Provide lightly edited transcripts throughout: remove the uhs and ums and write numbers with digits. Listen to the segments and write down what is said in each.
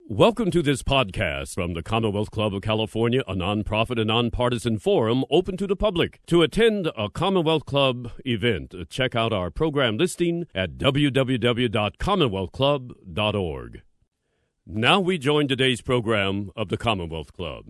Welcome to this podcast from the Commonwealth Club of California, a nonprofit and nonpartisan forum open to the public. To attend a Commonwealth Club event, check out our program listing at www.commonwealthclub.org. Now we join today's program of the Commonwealth Club.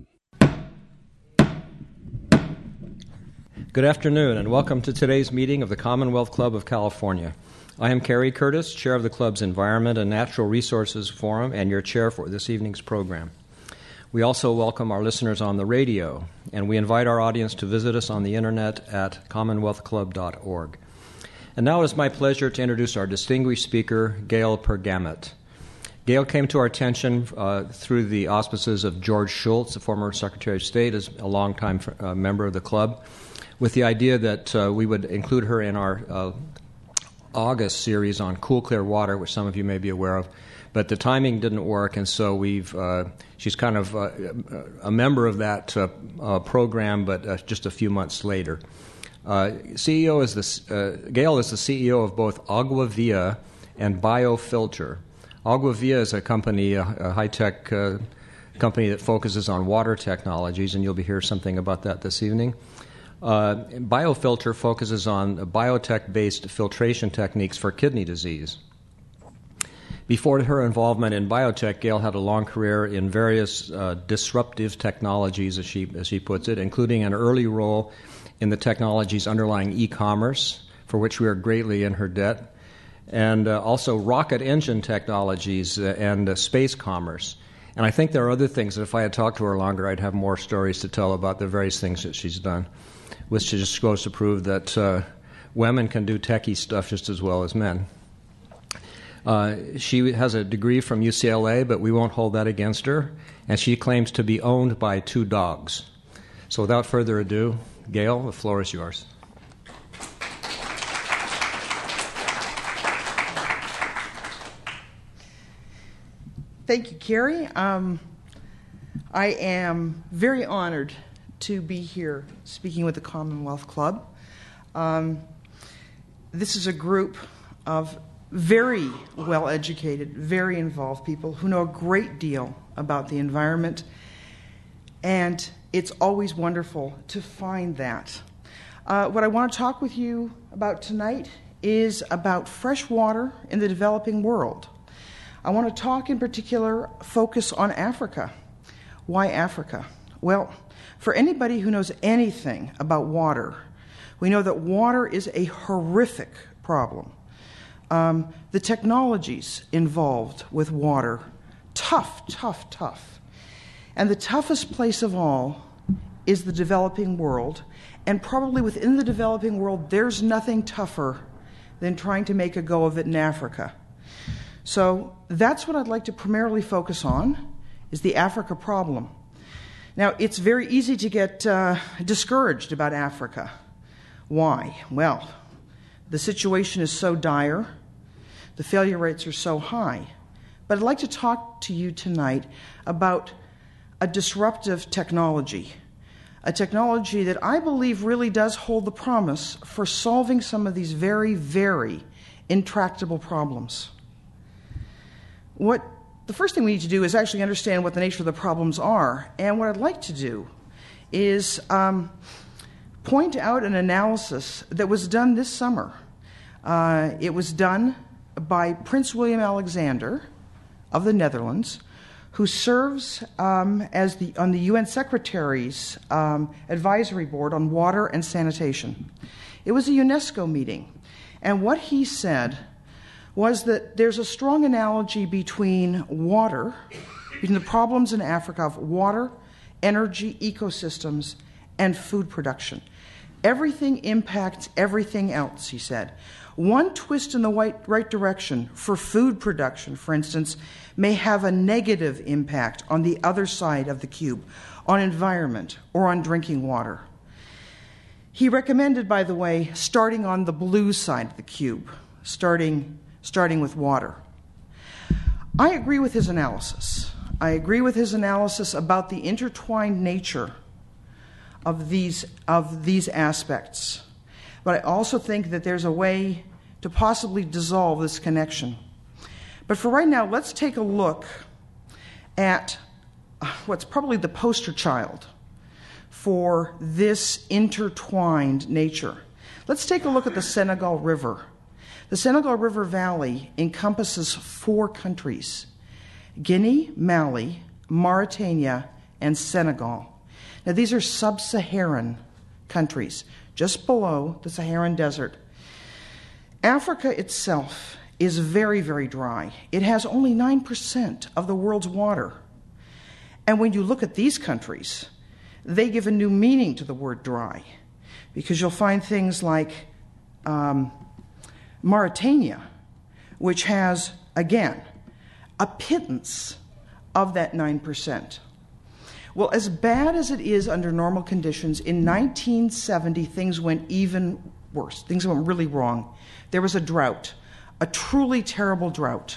Good afternoon, and welcome to today's meeting of the Commonwealth Club of California. I am Kerry Curtis, chair of the club's Environment and Natural Resources Forum, and your chair for this evening's program. We also welcome our listeners on the radio, and we invite our audience to visit us on the internet at commonwealthclub.org. And now it is my pleasure to introduce our distinguished speaker, Gail Pergamet. Gail came to our attention through the auspices of George Shultz, the former Secretary of State, as a longtime member of the club, with the idea that we would include her in our August series on cool, clear water, which some of you may be aware of. But the timing didn't work, and so she's kind of a member of that program, but just a few months later. Gail is the CEO of both Agua Via and Biofilter. Agua Via is a company, a high-tech company that focuses on water technologies, and you'll be hearing something about that this evening. Biofilter focuses on biotech-based filtration techniques for kidney disease. Before her involvement in biotech, Gail had a long career in various disruptive technologies, as she puts it, including an early role in the technologies underlying e-commerce, for which we are greatly in her debt, and also rocket engine technologies and space commerce. And I think there are other things that if I had talked to her longer, I'd have more stories to tell about the various things that she's done, which just goes to prove that women can do techie stuff just as well as men. She has a degree from UCLA, but we won't hold that against her, and she claims to be owned by 2 dogs. So without further ado, Gail, the floor is yours. Thank you, Kerry. I am very honored to be here speaking with the Commonwealth Club. This is a group of very well-educated, very involved people who know a great deal about the environment, and it's always wonderful to find that. What I want to talk with you about tonight is about fresh water in the developing world. I want to talk in particular, focus on Africa. Why Africa? Well, for anybody who knows anything about water, we know that water is a horrific problem. The technologies involved with water, tough. And the toughest place of all is the developing world. And probably within the developing world, there's nothing tougher than trying to make a go of it in Africa. So that's what I'd like to primarily focus on, is the Africa problem. Now, it's very easy to get discouraged about Africa. Why? Well, the situation is so dire, the failure rates are so high. But I'd like to talk to you tonight about a disruptive technology, a technology that I believe really does hold the promise for solving some of these very, very intractable problems. The first thing we need to do is actually understand what the nature of the problems are. And what I'd like to do is point out an analysis that was done this summer. It was done by Prince William Alexander of the Netherlands, who serves on the UN Secretary's Advisory Board on Water and Sanitation. It was a UNESCO meeting. And what he said was that there's a strong analogy between the problems in Africa of water, energy, ecosystems, and food production. Everything impacts everything else, he said. One twist in the right direction for food production, for instance, may have a negative impact on the other side of the cube, on environment or on drinking water. He recommended, by the way, starting on the blue side of the cube, starting with water. I agree with his analysis. I agree with his analysis about the intertwined nature of these aspects. But I also think that there's a way to possibly dissolve this connection. But for right now, let's take a look at what's probably the poster child for this intertwined nature. Let's take a look at the Senegal River. The Senegal River Valley encompasses 4 countries: Guinea, Mali, Mauritania, and Senegal. Now, these are sub-Saharan countries, just below the Saharan Desert. Africa itself is very, very dry. It has only 9% of the world's water. And when you look at these countries, they give a new meaning to the word dry, because you'll find things like Mauritania, which has, again, a pittance of that 9%. Well, as bad as it is under normal conditions, in 1970, things went even worse. Things went really wrong. There was a drought, a truly terrible drought.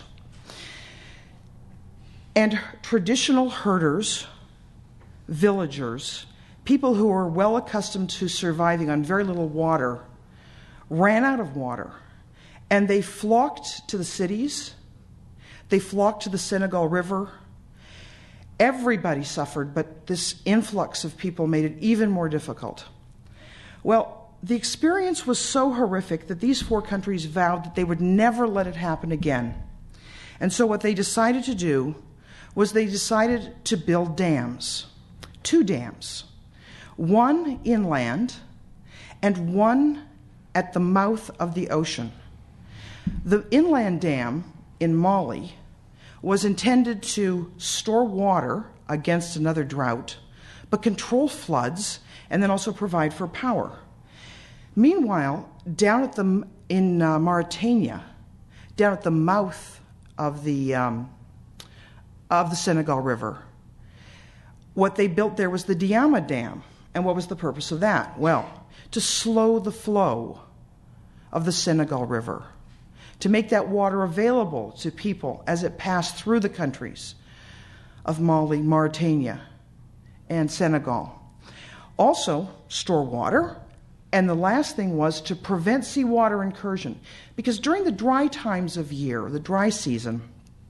And traditional herders, villagers, people who were well accustomed to surviving on very little water, ran out of water. And they flocked to the cities. They flocked to the Senegal River. Everybody suffered, but this influx of people made it even more difficult. Well, the experience was so horrific that these 4 countries vowed that they would never let it happen again. And so what they decided to do was they decided to build dams, 2 dams, one inland and one at the mouth of the ocean. The inland dam in Mali was intended to store water against another drought, but control floods and then also provide for power. Meanwhile, down at in Mauritania, down at the mouth of the Senegal River, what they built there was the Diama Dam. And what was the purpose of that? Well, to slow the flow of the Senegal River, to make that water available to people as it passed through the countries of Mali, Mauritania, and Senegal. Also, store water. And the last thing was to prevent seawater incursion. Because during the dry times of year, the dry season,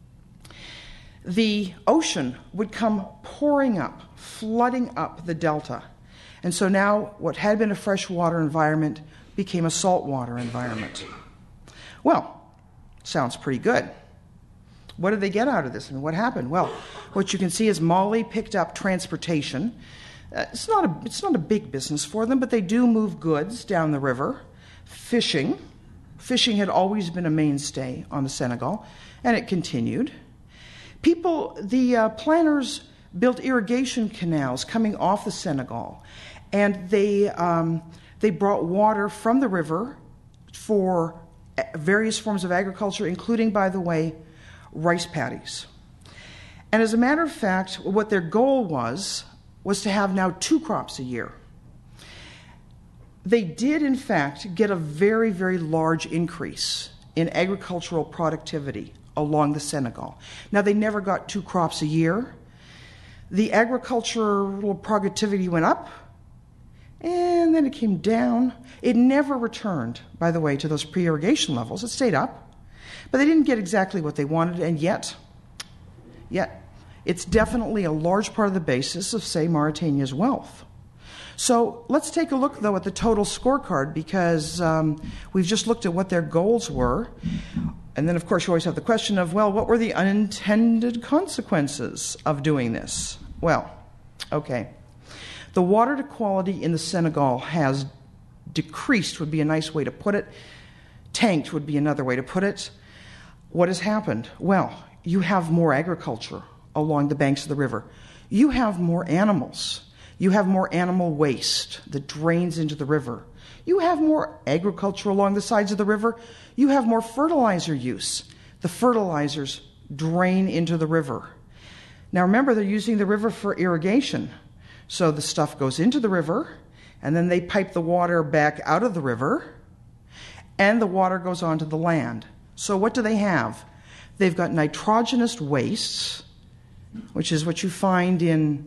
the ocean would come pouring up, flooding up the delta. And so now what had been a freshwater environment became a saltwater environment. Well, sounds pretty good. What did they get out of this? And what happened? Well, what you can see is Mali picked up transportation. It's not a big business for them, but they do move goods down the river. Fishing. Fishing had always been a mainstay on the Senegal, and it continued. The planners built irrigation canals coming off the Senegal, and they brought water from the river for various forms of agriculture, including, by the way, rice paddies. And as a matter of fact, what their goal was to have now 2 crops a year. They did, in fact, get a very, very large increase in agricultural productivity along the Senegal. Now, they never got 2 crops a year. The agricultural productivity went up, and then it came down. It never returned, by the way, to those pre-irrigation levels. It stayed up. But they didn't get exactly what they wanted, and yet, it's definitely a large part of the basis of, say, Mauritania's wealth. So let's take a look, though, at the total scorecard, because we've just looked at what their goals were. And then, of course, you always have the question of, well, what were the unintended consequences of doing this? Well, okay. The water quality in the Senegal has decreased, would be a nice way to put it. Tanked would be another way to put it. What has happened? Well, you have more agriculture along the banks of the river. You have more animals. You have more animal waste that drains into the river. You have more agriculture along the sides of the river. You have more fertilizer use. The fertilizers drain into the river. Now remember, they're using the river for irrigation. So the stuff goes into the river, and then they pipe the water back out of the river, and the water goes onto the land. So what do they have? They've got nitrogenous wastes, which is what you find in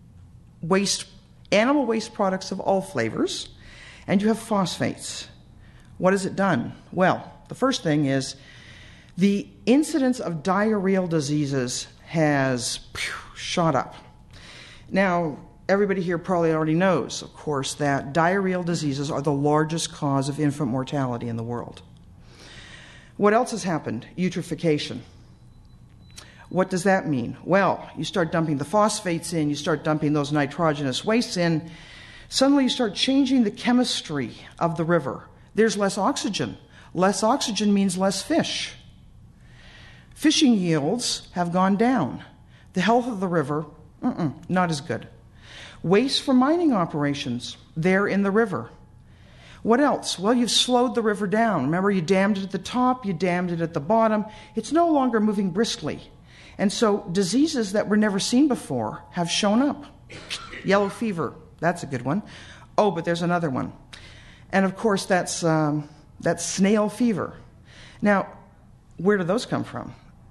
animal waste products of all flavors, and you have phosphates. What has it done? Well, the first thing is the incidence of diarrheal diseases has shot up. Now, everybody here probably already knows, of course, that diarrheal diseases are the largest cause of infant mortality in the world. What else has happened? Eutrophication. What does that mean? Well, you start dumping the phosphates in, you start dumping those nitrogenous wastes in, suddenly you start changing the chemistry of the river. There's less oxygen. Less oxygen means less fish. Fishing yields have gone down. The health of the river, not as good. Waste from mining operations, they're in the river. What else? Well, you've slowed the river down. Remember, you dammed it at the top, you dammed it at the bottom. It's no longer moving briskly. And so diseases that were never seen before have shown up. Yellow fever, that's a good one. Oh, but there's another one. And of course, that's snail fever. Now, where do those come from?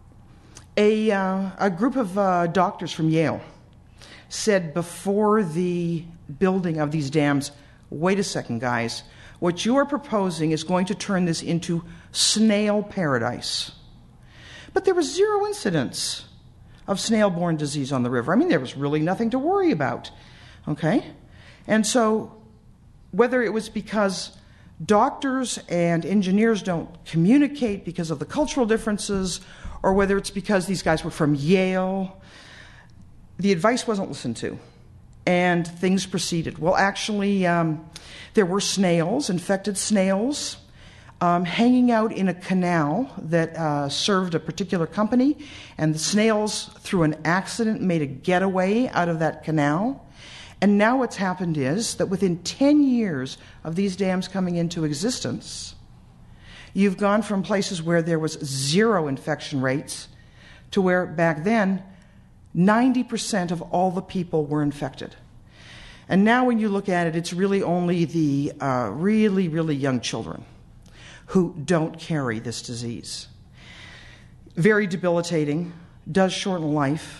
A group of doctors from Yale said before the building of these dams, wait a second, guys, what you are proposing is going to turn this into snail paradise. But there was zero incidence of snail-borne disease on the river. I mean, there was really nothing to worry about, okay? And so whether it was because doctors and engineers don't communicate because of the cultural differences, or whether it's because these guys were from Yale, the advice wasn't listened to, and things proceeded. Well, actually, there were snails, infected snails, hanging out in a canal that served a particular company, and the snails, through an accident, made a getaway out of that canal. And now what's happened is that within 10 years of these dams coming into existence, you've gone from places where there was zero infection rates to where back then 90% of all the people were infected. And now when you look at it, it's really only the really, really young children who don't carry this disease. Very debilitating, does shorten life.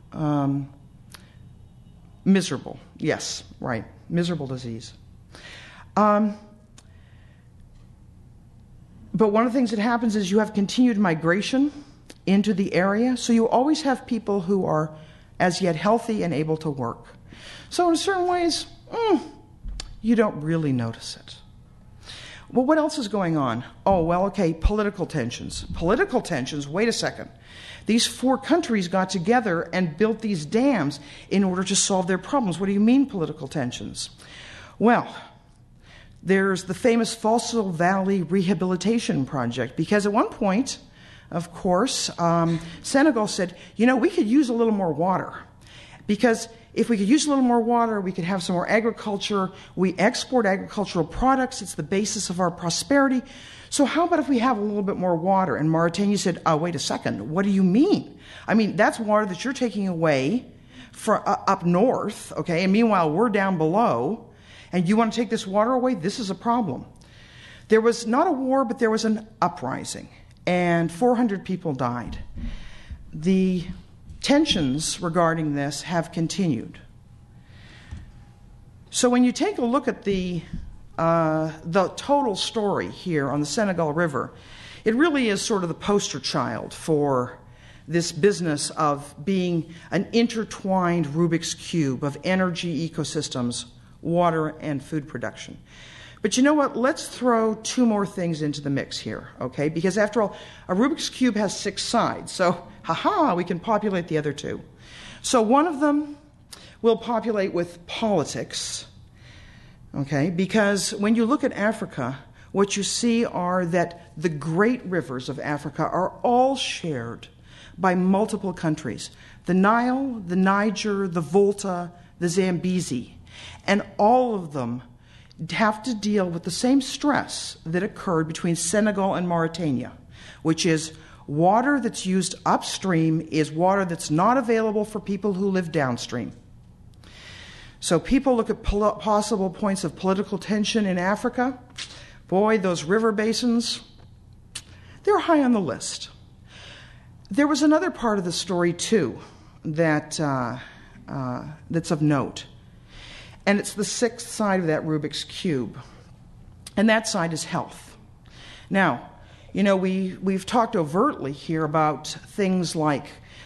Miserable, yes, right, miserable disease. But one of the things that happens is you have continued migration into the area, so you always have people who are as yet healthy and able to work. So in certain ways, you don't really notice it. Well, what else is going on? Oh, well, okay, political tensions. Political tensions, wait a second. These 4 countries got together and built these dams in order to solve their problems. What do you mean, political tensions? Well, there's the famous Fossil Valley Rehabilitation Project, because at one point, of course, Senegal said, we could use a little more water, because if we could use a little more water, we could have some more agriculture. We export agricultural products. It's the basis of our prosperity. So how about if we have a little bit more water? And Mauritania said, oh, wait a second. What do you mean? I mean, that's water that you're taking away from up north, okay? And meanwhile, we're down below, and you want to take this water away? This is a problem. There was not a war, but there was an uprising, and 400 people died. The tensions regarding this have continued. So when you take a look at the total story here on the Senegal River, it really is sort of the poster child for this business of being an intertwined Rubik's Cube of energy ecosystems, water, and food production. But you know what? Let's throw 2 more things into the mix here, okay? Because after all, a Rubik's Cube has 6 sides, so we can populate the other 2. So one of them will populate with politics, okay? Because when you look at Africa, what you see are that the great rivers of Africa are all shared by multiple countries. The Nile, the Niger, the Volta, the Zambezi, and all of them have to deal with the same stress that occurred between Senegal and Mauritania, which is water that's used upstream is water that's not available for people who live downstream. So people look at possible points of political tension in Africa. Boy, those river basins, they're high on the list. There was another part of the story, too, that's of note. And it's the 6th side of that Rubik's Cube. And that side is health. Now, we've talked overtly here about things like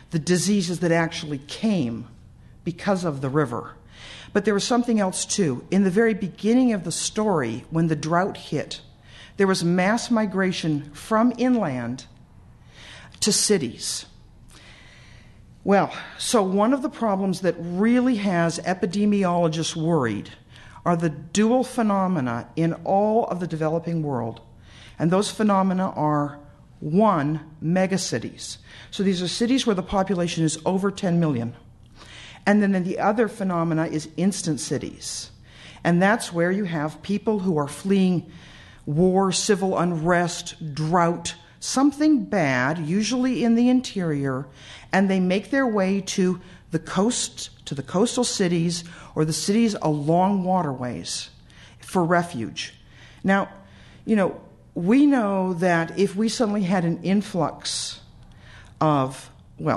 the diseases that actually came because of the river. But there was something else too. In the very beginning of the story, when the drought hit, there was mass migration from inland to cities. Well, so one of the problems that really has epidemiologists worried are the dual phenomena in all of the developing world. And those phenomena are, one, megacities. So these are cities where the population is over 10 million. And then the other phenomena is instant cities. And that's where you have people who are fleeing war, civil unrest, drought, something bad, usually in the interior, and they make their way to the coast, to the coastal cities, or the cities along waterways for refuge. Now, we know that if we suddenly had an influx of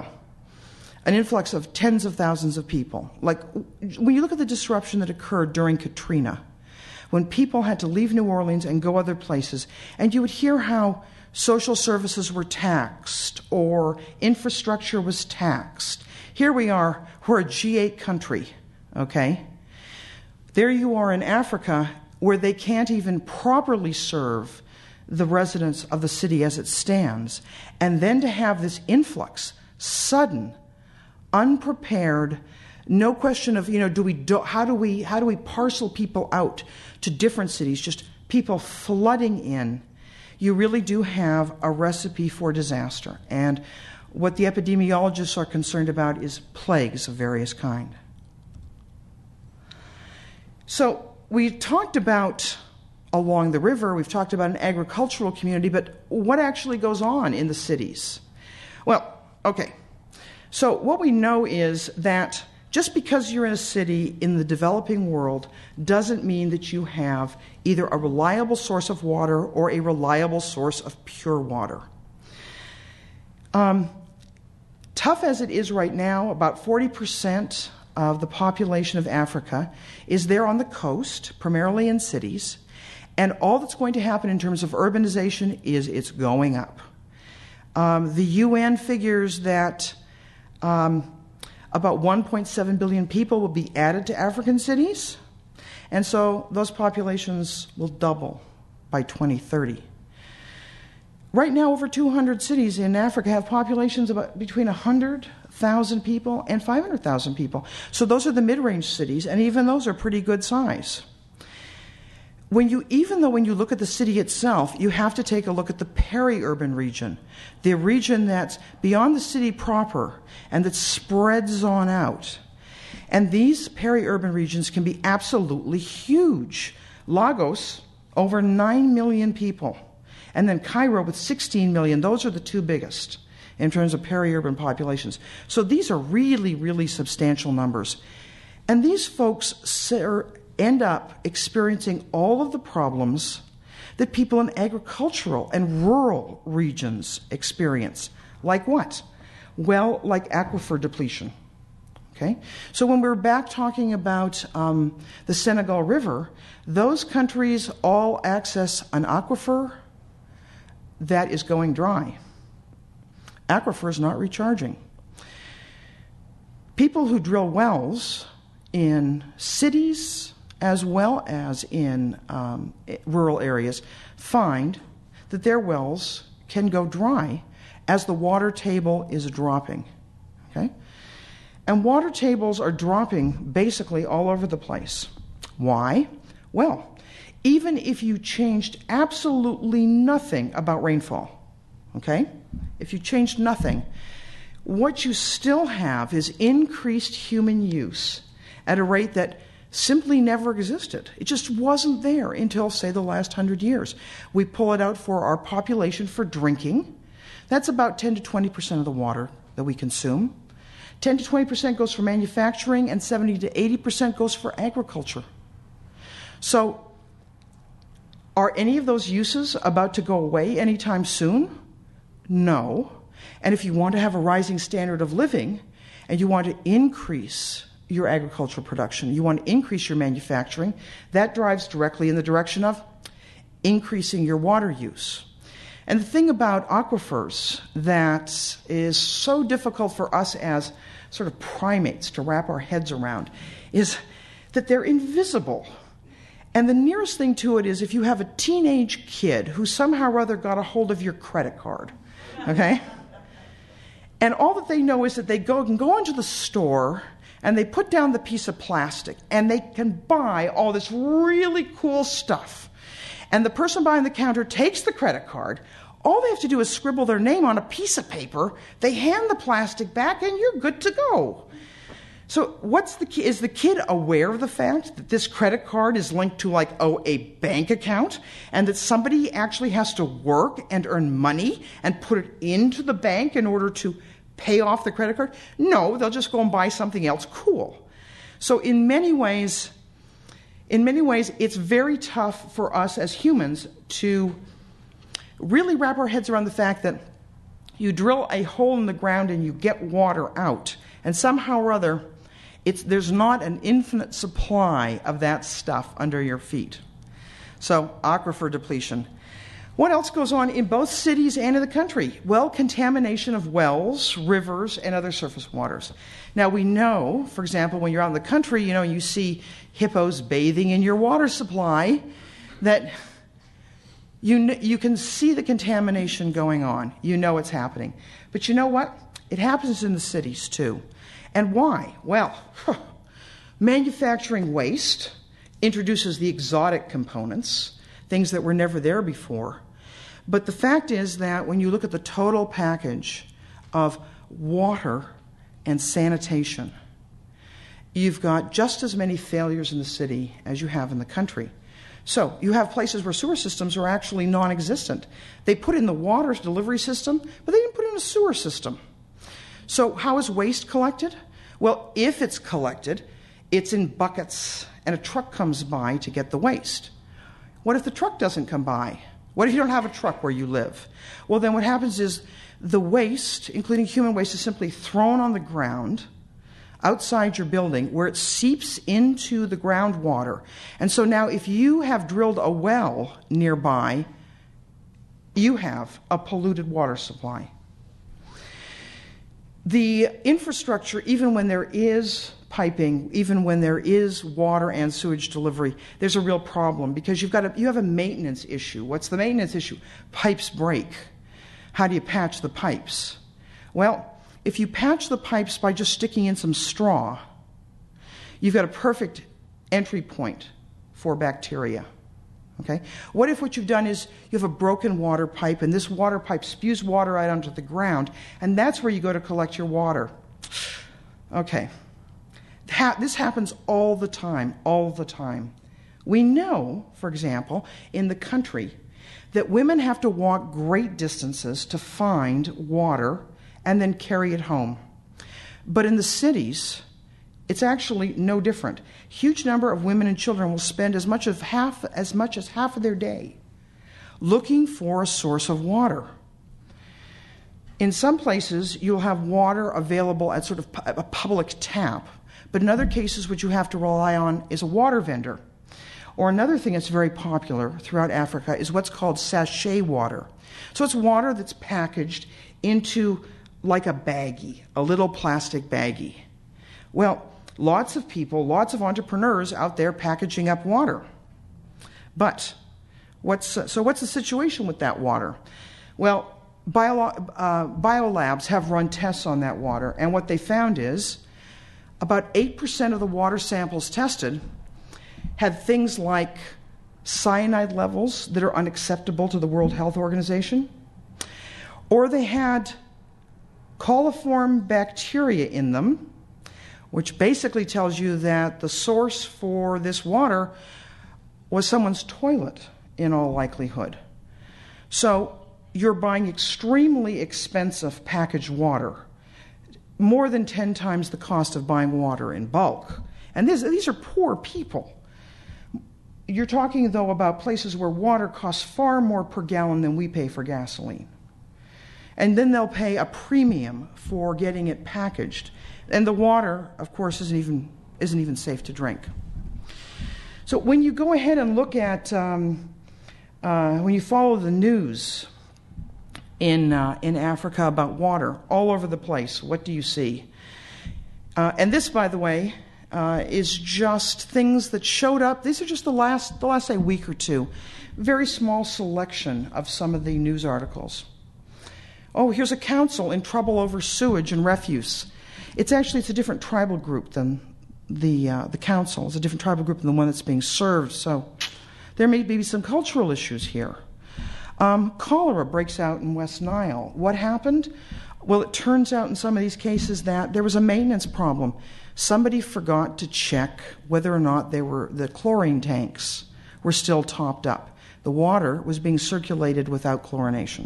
tens of thousands of people, like when you look at the disruption that occurred during Katrina, when people had to leave New Orleans and go other places, and you would hear how social services were taxed or infrastructure was taxed. Here we are, we're a G8 country, okay? There you are in Africa where they can't even properly serve the residents of the city as it stands. And then to have this influx, sudden, unprepared, no question of, how do we parcel people out to different cities, just people flooding in. You really do have a recipe for disaster. And what the epidemiologists are concerned about is plagues of various kind. So we talked about along the river, we've talked about an agricultural community, but what actually goes on in the cities? Well, okay. So what we know is that just because you're in a city in the developing world doesn't mean that you have either a reliable source of water or a reliable source of pure water. Tough as it is right now, about 40% of the population of Africa is there on the coast, primarily in cities, and all that's going to happen in terms of urbanization is it's going up. The UN figures that about 1.7 billion people will be added to African cities, and so those populations will double by 2030. Right now, over 200 cities in Africa have populations of between 100,000 people and 500,000 people. So those are the mid-range cities, and even those are pretty good size. Even though when you look at the city itself, you have to take a look at the peri-urban region, the region that's beyond the city proper and that spreads on out. And these peri-urban regions can be absolutely huge. Lagos, over 9 million people. And then Cairo with 16 million. Those are the two biggest in terms of peri-urban populations. So these are really, really substantial numbers. And these folks end up experiencing all of the problems that people in agricultural and rural regions experience. Like what? Well, like aquifer depletion. Okay? So when we're back talking about the Senegal River, those countries all access an aquifer that is going dry. Aquifer is not recharging. People who drill wells in cities as well as in rural areas find that their wells can go dry as the water table is dropping. Okay? And water tables are dropping basically all over the place. Why? Well, even if you changed absolutely nothing about rainfall, okay? If you changed nothing, what you still have is increased human use at a rate that simply never existed. It just wasn't there until, say, the last 100 years. We pull it out for our population for drinking. That's about 10 to 20% of the water that we consume. 10 to 20% goes for manufacturing, and 70 to 80% goes for agriculture. So, are any of those uses about to go away anytime soon? No. And if you want to have a rising standard of living, and you want to increase your agricultural production, you want to increase your manufacturing, that drives directly in the direction of increasing your water use. And the thing about aquifers that is so difficult for us as sort of primates to wrap our heads around is that they're invisible. And the nearest thing to it is if you have a teenage kid who somehow or other got a hold of your credit card, okay? And all that they know is that they can go into the store and they put down the piece of plastic and they can buy all this really cool stuff. And the person behind the counter takes the credit card. All they have to do is scribble their name on a piece of paper. They hand the plastic back and you're good to go. So is the kid aware of the fact that this credit card is linked to a bank account and that somebody actually has to work and earn money and put it into the bank in order to pay off the credit card? No, they'll just go and buy something else cool. So in many ways, it's very tough for us as humans to really wrap our heads around the fact that you drill a hole in the ground and you get water out, and somehow or other, there's not an infinite supply of that stuff under your feet. So, aquifer depletion. What else goes on in both cities and in the country? Well, contamination of wells, rivers, and other surface waters. Now, we know, for example, when you're out in the country, you see hippos bathing in your water supply, that you can see the contamination going on. You know it's happening. But you know what? It happens in the cities, too. And why? Well, manufacturing waste introduces the exotic components, things that were never there before. But the fact is that when you look at the total package of water and sanitation, you've got just as many failures in the city as you have in the country. So you have places where sewer systems are actually non-existent. They put in the water delivery system, but they didn't put in a sewer system. So how is waste collected? Well, if it's collected, it's in buckets, and a truck comes by to get the waste. What if the truck doesn't come by? What if you don't have a truck where you live? Well, then what happens is the waste, including human waste, is simply thrown on the ground outside your building where it seeps into the groundwater. And so now if you have drilled a well nearby, you have a polluted water supply. The infrastructure, even when there is piping, even when there is water and sewage delivery, there's a real problem because you have a maintenance issue. What's the maintenance issue? Pipes break. How do you patch the pipes? Well, if you patch the pipes by just sticking in some straw, you've got a perfect entry point for bacteria. Okay? What if what you've done is you have a broken water pipe and this water pipe spews water out onto the ground and that's where you go to collect your water? Okay. This happens all the time. We know, for example, in the country, that women have to walk great distances to find water and then carry it home. But in the cities, it's actually no different. Huge number of women and children will spend as much as half of their day looking for a source of water. In some places, you'll have water available at sort of a public tap, but in other cases, what you have to rely on is a water vendor. Or another thing that's very popular throughout Africa is what's called sachet water. So it's water that's packaged into like a baggie, a little plastic baggie. Well, lots of people, lots of entrepreneurs out there packaging up water. But what's the situation with that water? Well, biolabs have run tests on that water, and what they found is about 8% of the water samples tested had things like cyanide levels that are unacceptable to the World Health Organization, or they had coliform bacteria in them, which basically tells you that the source for this water was someone's toilet in all likelihood. So you're buying extremely expensive packaged water, more than 10 times the cost of buying water in bulk. And these are poor people. You're talking, though, about places where water costs far more per gallon than we pay for gasoline. And then they'll pay a premium for getting it packaged. And the water, of course, isn't even safe to drink. So when you go ahead and look at, when you follow the news, in Africa about water all over the place. What do you see? And this, by the way, is just things that showed up. These are just the last say, week or two. Very small selection of some of the news articles. Oh, here's a council in trouble over sewage and refuse. It's a different tribal group than the council. It's a different tribal group than the one that's being served. So there may be some cultural issues here. Cholera breaks out in West Nile. What happened? Well, it turns out in some of these cases that there was a maintenance problem. Somebody forgot to check whether or not the chlorine tanks were still topped up. The water was being circulated without chlorination.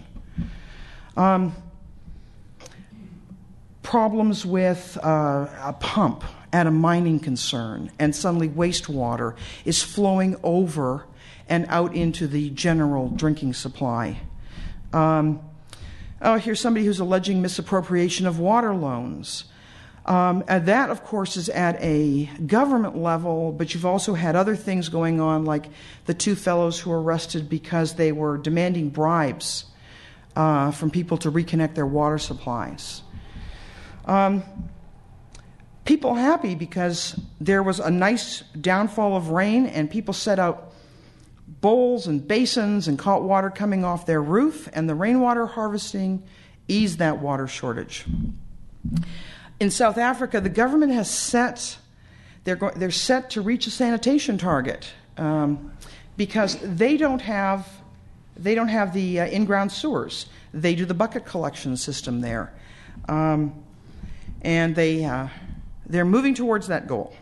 Problems with a pump at a mining concern, and suddenly wastewater is flowing over and out into the general drinking supply. Here's somebody who's alleging misappropriation of water loans. And that, of course, is at a government level, but you've also had other things going on, like the two fellows who were arrested because they were demanding bribes from people to reconnect their water supplies. People happy because there was a nice downfall of rain and people set out bowls and basins and caught water coming off their roof, and the rainwater harvesting eased that water shortage. In South Africa, the government has they're set to reach a sanitation target because they don't have the in-ground sewers. They do the bucket collection system there, and they're moving towards that goal.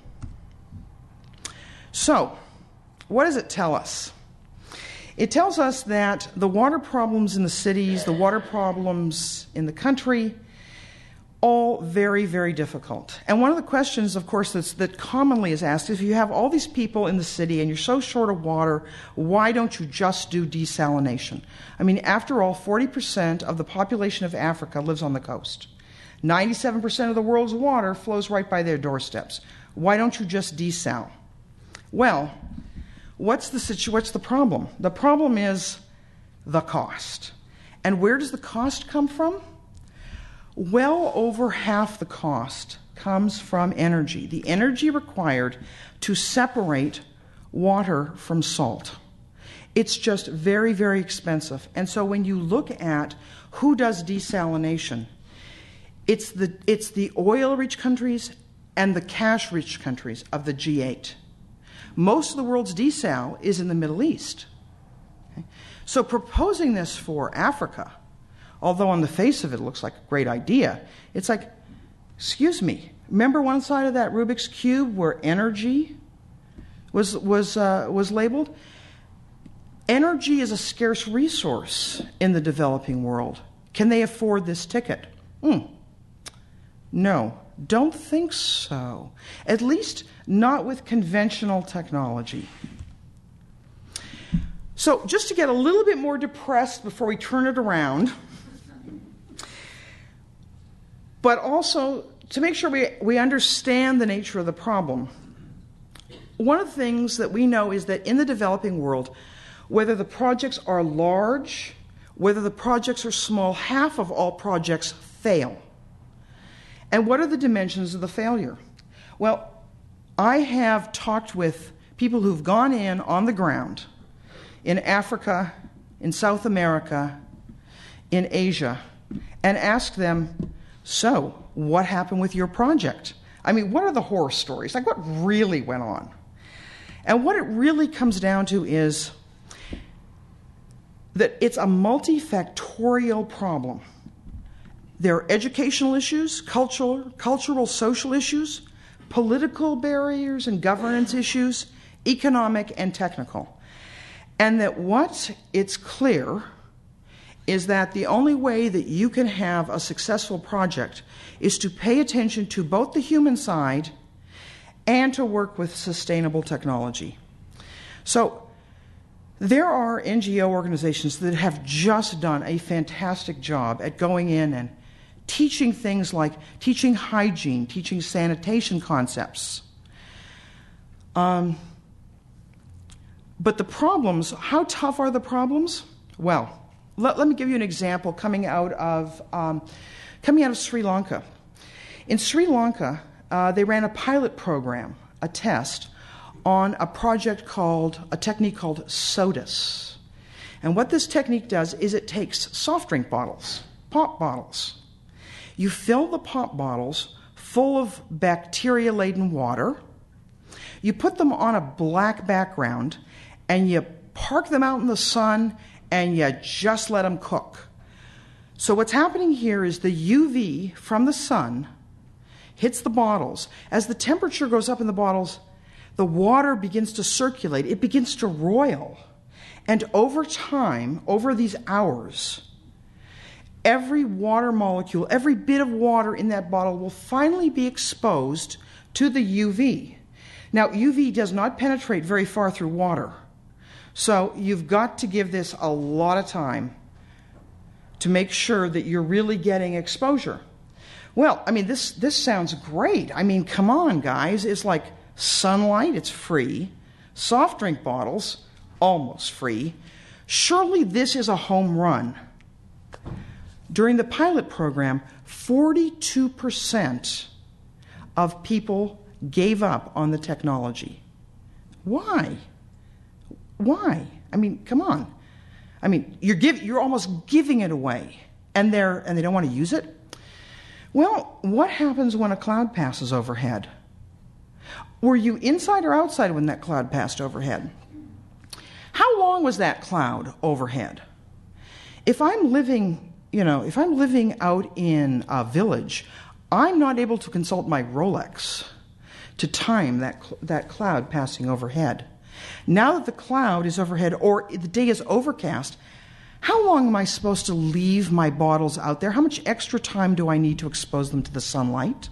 So, what does it tell us? It tells us that the water problems in the cities, the water problems in the country, all very, very difficult. And one of the questions, of course, that commonly is asked is, if you have all these people in the city and you're so short of water, why don't you just do desalination? I mean, after all, 40% of the population of Africa lives on the coast. 97% of the world's water flows right by their doorsteps. Why don't you just desal? Well, what's the problem? The problem is the cost. And where does the cost come from? Well over half the cost comes from energy, the energy required to separate water from salt. It's just very, very expensive. And so when you look at who does desalination, it's the oil-rich countries and the cash-rich countries of the G8. Most of the world's desal is in the Middle East. Okay? So proposing this for Africa, although on the face of it looks like a great idea, it's like, excuse me, remember one side of that Rubik's Cube where energy was labeled? Energy is a scarce resource in the developing world. Can they afford this ticket? No, don't think so. At least not with conventional technology. So just to get a little bit more depressed before we turn it around, but also to make sure we understand the nature of the problem, one of the things that we know is that in the developing world, whether the projects are large, whether the projects are small, half of all projects fail. And what are the dimensions of the failure? Well, I have talked with people who've gone in on the ground in Africa, in South America, in Asia, and asked them, so, what happened with your project? I mean, what are the horror stories? Like, what really went on? And what it really comes down to is that it's a multifactorial problem. There are educational issues, cultural, social issues, political barriers and governance issues, economic and technical. And that what it's clear is that the only way that you can have a successful project is to pay attention to both the human side and to work with sustainable technology. So there are NGO organizations that have just done a fantastic job at going in and teaching things like teaching hygiene, teaching sanitation concepts. But the problems, how tough are the problems? Well, let me give you an example coming out of Sri Lanka. In Sri Lanka, they ran a pilot program, a test, on a technique called SOTUS. And what this technique does is it takes soft drink bottles, pop bottles. You fill the pop bottles full of bacteria-laden water. You put them on a black background, and you park them out in the sun, and you just let them cook. So what's happening here is the UV from the sun hits the bottles. As the temperature goes up in the bottles, the water begins to circulate. It begins to roil. And over time, over these hours, every water molecule, every bit of water in that bottle will finally be exposed to the UV. Now, UV does not penetrate very far through water. So you've got to give this a lot of time to make sure that you're really getting exposure. Well, I mean, this sounds great. I mean, come on, guys. It's like sunlight, it's free. Soft drink bottles, almost free. Surely this is a home run. During the pilot program, 42% of people gave up on the technology. Why? Why? I mean, come on. I mean, you're almost giving it away, and they don't want to use it. Well, what happens when a cloud passes overhead? Were you inside or outside when that cloud passed overhead? How long was that cloud overhead? If I'm living out in a village, I'm not able to consult my Rolex to time that cloud passing overhead. Now that the cloud is overhead or the day is overcast, how long am I supposed to leave my bottles out there? How much extra time do I need to expose them to the sunlight?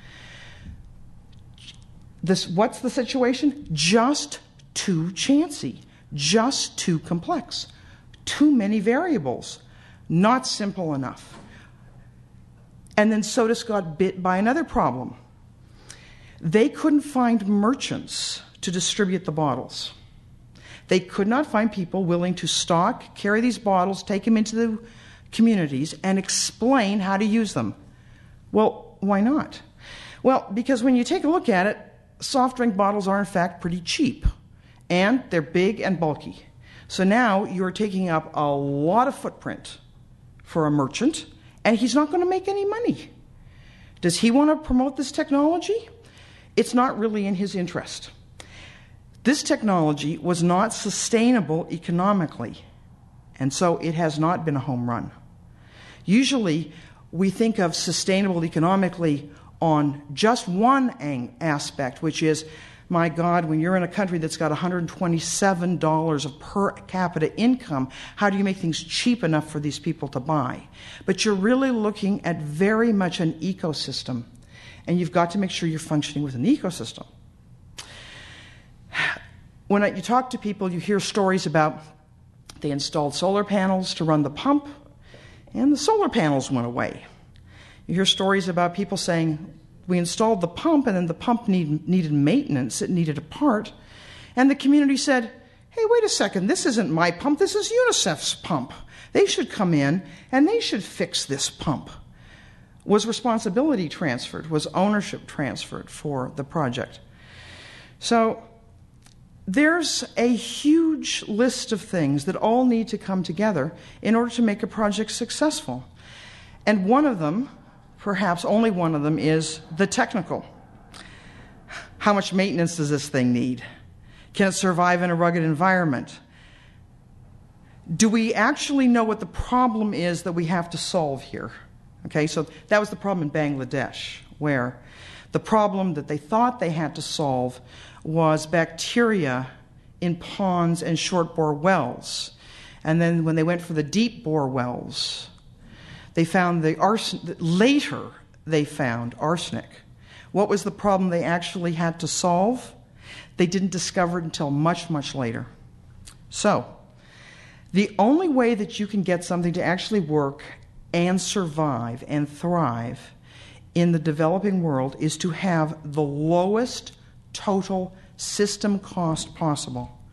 What's the situation? Just too chancy, just too complex, too many variables, not simple enough. And then SOTUS got bit by another problem. They couldn't find merchants to distribute the bottles. They could not find people willing to stock, carry these bottles, take them into the communities, and explain how to use them. Well, why not? Well, because when you take a look at it, soft drink bottles are in fact pretty cheap, and they're big and bulky. So now you're taking up a lot of footprint for a merchant, and he's not going to make any money. Does he want to promote this technology? It's not really in his interest. This technology was not sustainable economically, and so it has not been a home run. Usually, we think of sustainable economically on just one aspect, which is, my God, when you're in a country that's got $127 of per capita income, how do you make things cheap enough for these people to buy? But you're really looking at very much an ecosystem, and you've got to make sure you're functioning with an ecosystem. When you talk to people, you hear stories about they installed solar panels to run the pump, and the solar panels went away. You hear stories about people saying, we installed the pump, and then the pump needed maintenance, it needed a part, and the community said, hey, wait a second, this isn't my pump, this is UNICEF's pump. They should come in, and they should fix this pump. Was responsibility transferred? Was ownership transferred for the project? So there's a huge list of things that all need to come together in order to make a project successful. And one of them, perhaps only one of them, is the technical. How much maintenance does this thing need? Can it survive in a rugged environment? Do we actually know what the problem is that we have to solve here? Okay, so that was the problem in Bangladesh, where the problem that they thought they had to solve was bacteria in ponds and short-bore wells. And then when they went for the deep-bore wells, they found later they found arsenic. What was the problem they actually had to solve? They didn't discover it until much, much later. So, the only way that you can get something to actually work and survive and thrive in the developing world is to have the lowest total system cost possible.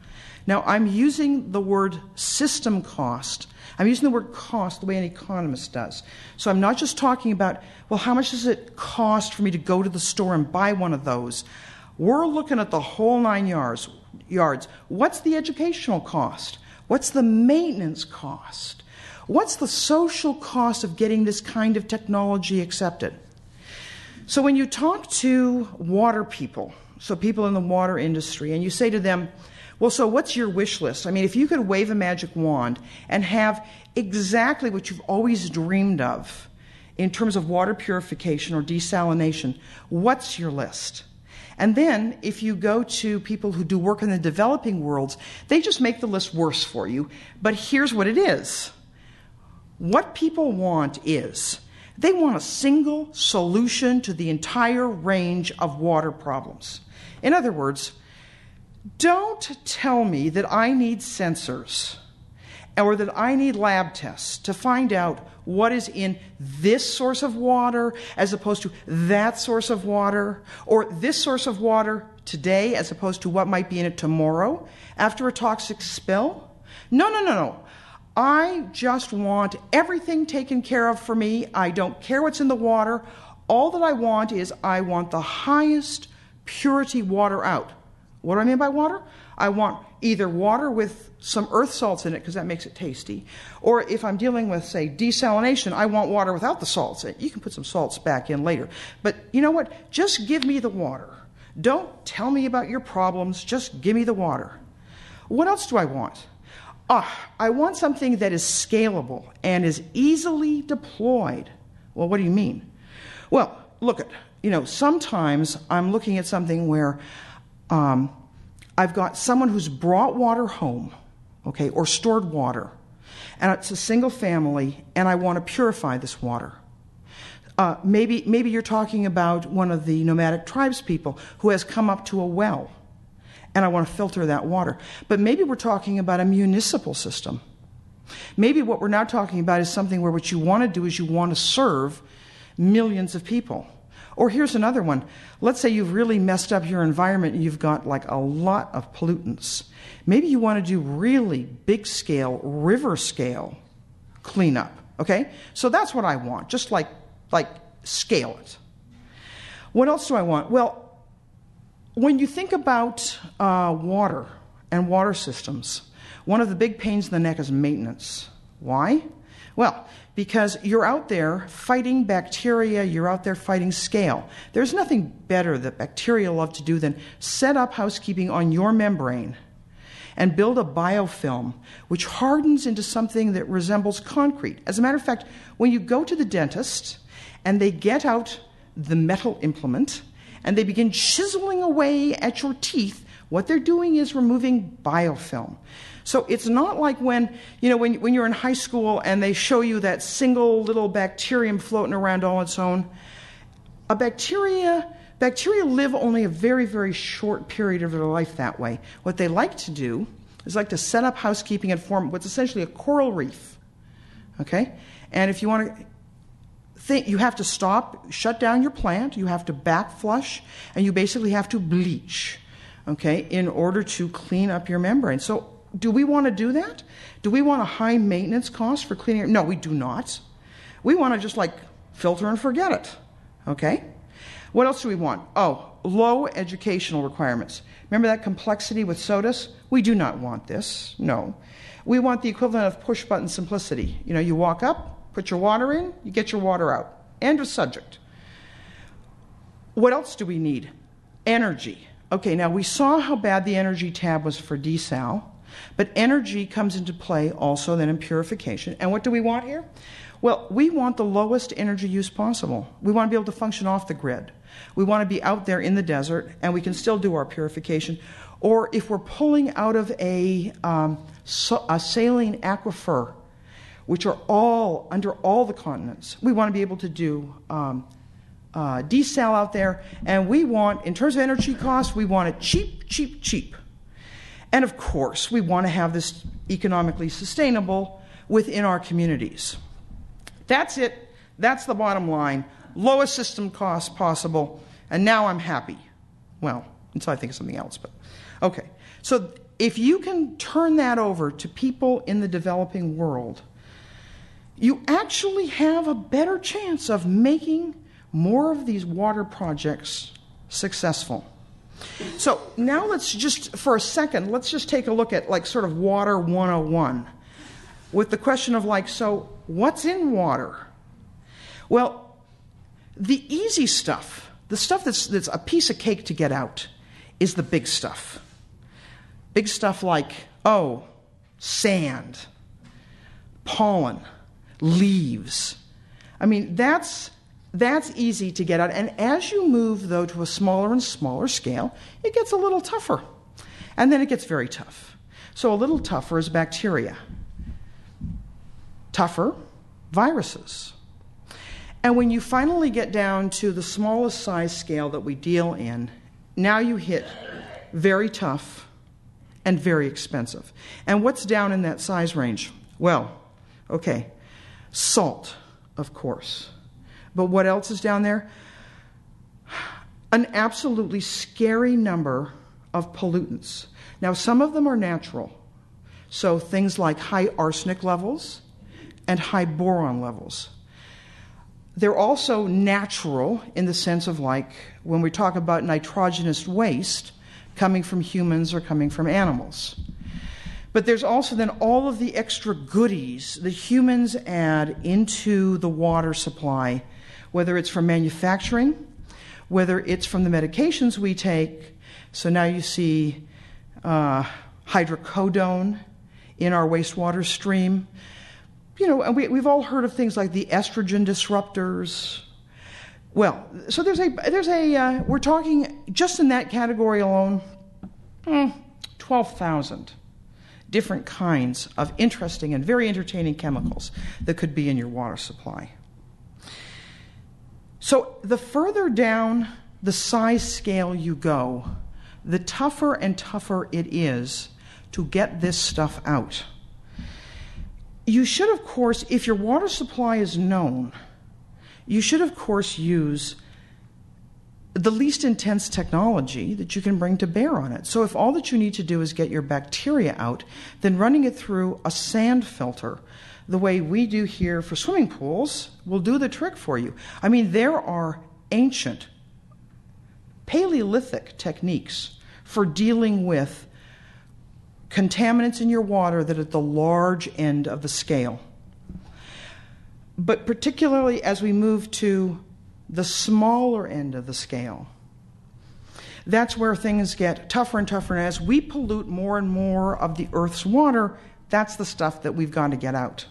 Now, I'm using the word system cost. I'm using the word cost the way an economist does. So I'm not just talking about, well, how much does it cost for me to go to the store and buy one of those? We're looking at the whole 9 yards. What's the educational cost? What's the maintenance cost? What's the social cost of getting this kind of technology accepted? So when you talk to water people, so people in the water industry, and you say to them, well, so what's your wish list? I mean, if you could wave a magic wand and have exactly what you've always dreamed of in terms of water purification or desalination, what's your list? And then, if you go to people who do work in the developing worlds, they just make the list worse for you. But here's what it is. What people want is, they want a single solution to the entire range of water problems. In other words, don't tell me that I need sensors or that I need lab tests to find out what is in this source of water as opposed to that source of water, or this source of water today as opposed to what might be in it tomorrow after a toxic spill. No. I just want everything taken care of for me. I don't care what's in the water. All that I want is I want the highest purity water out. What do I mean by water? I want either water with some earth salts in it because that makes it tasty, or if I'm dealing with, say, desalination, I want water without the salts. You can put some salts back in later. But you know what? Just give me the water. Don't tell me about your problems. Just give me the water. What else do I want? I want something that is scalable and is easily deployed. Well, what do you mean? Well, look at, sometimes I'm looking at something where I've got someone who's brought water home, okay, or stored water, and it's a single family, and I want to purify this water. Maybe you're talking about one of the nomadic tribes people who has come up to a well, and I want to filter that water. But maybe we're talking about a municipal system. Maybe what we're now talking about is something where what you want to do is you want to serve millions of people. Or here's another one. Let's say you've really messed up your environment and you've got like a lot of pollutants. Maybe you want to do really big scale, river scale cleanup. Okay? So that's what I want. Just like scale it. What else do I want? Well, when you think about water and water systems, one of the big pains in the neck is maintenance. Why? Well, because you're out there fighting bacteria, you're out there fighting scale. There's nothing better that bacteria love to do than set up housekeeping on your membrane and build a biofilm which hardens into something that resembles concrete. As a matter of fact, when you go to the dentist and they get out the metal implement and they begin chiseling away at your teeth, what they're doing is removing biofilm. So it's not like when you're in high school and they show you that single little bacterium floating around all its own. Bacteria live only a very, very short period of their life that way. What they like to do is like to set up housekeeping and form what's essentially a coral reef. Okay? And if you want to think, you have to shut down your plant, you have to back flush, and you basically have to bleach, okay, in order to clean up your membrane. So do we want to do that? Do we want a high maintenance cost for cleaning it? No, we do not. We want to just filter and forget it. Okay? What else do we want? Low educational requirements. Remember that complexity with SOTUS? We do not want this. No. We want the equivalent of push button simplicity. You walk up, put your water in, you get your water out. End of subject. What else do we need? Energy. Okay, now we saw how bad the energy tab was for desal. But energy comes into play also then in purification. And what do we want here? Well, we want the lowest energy use possible. We want to be able to function off the grid. We want to be out there in the desert, and we can still do our purification. Or if we're pulling out of a saline aquifer, which are all under all the continents, we want to be able to do desal out there. And we want, in terms of energy costs, we want it cheap, cheap, cheap. And of course, we want to have this economically sustainable within our communities. That's it. That's the bottom line. Lowest system cost possible. And now I'm happy. Well, until I think of something else. But okay. So if you can turn that over to people in the developing world, you actually have a better chance of making more of these water projects successful. So now let's just, for a second, let's just take a look at like sort of Water 101 with the question of like, so what's in water? Well, the easy stuff, the stuff that's a piece of cake to get out, is the big stuff. Big stuff like, sand, pollen, leaves. I mean, that's easy to get out. And as you move, though, to a smaller and smaller scale, it gets a little tougher. And then it gets very tough. So a little tougher is bacteria. Tougher, viruses. And when you finally get down to the smallest size scale that we deal in, now you hit very tough and very expensive. And what's down in that size range? Well, okay, salt, of course. But what else is down there? An absolutely scary number of pollutants. Now, some of them are natural. So things like high arsenic levels and high boron levels. They're also natural in the sense of like when we talk about nitrogenous waste coming from humans or coming from animals. But there's also then all of the extra goodies that humans add into the water supply, whether it's from manufacturing, whether it's from the medications we take. So now you see hydrocodone in our wastewater stream. You know, and we've all heard of things like the estrogen disruptors. Well, so we're talking just in that category alone, 12,000 different kinds of interesting and very entertaining chemicals that could be in your water supply. So the further down the size scale you go, the tougher and tougher it is to get this stuff out. You should, of course, if your water supply is known, you should, of course, use the least intense technology that you can bring to bear on it. So if all that you need to do is get your bacteria out, then running it through a sand filter, the way we do here for swimming pools, will do the trick for you. I mean, there are ancient Paleolithic techniques for dealing with contaminants in your water that are at the large end of the scale. But particularly as we move to the smaller end of the scale, that's where things get tougher and tougher. And as we pollute more and more of the Earth's water, that's the stuff that we've got to get out.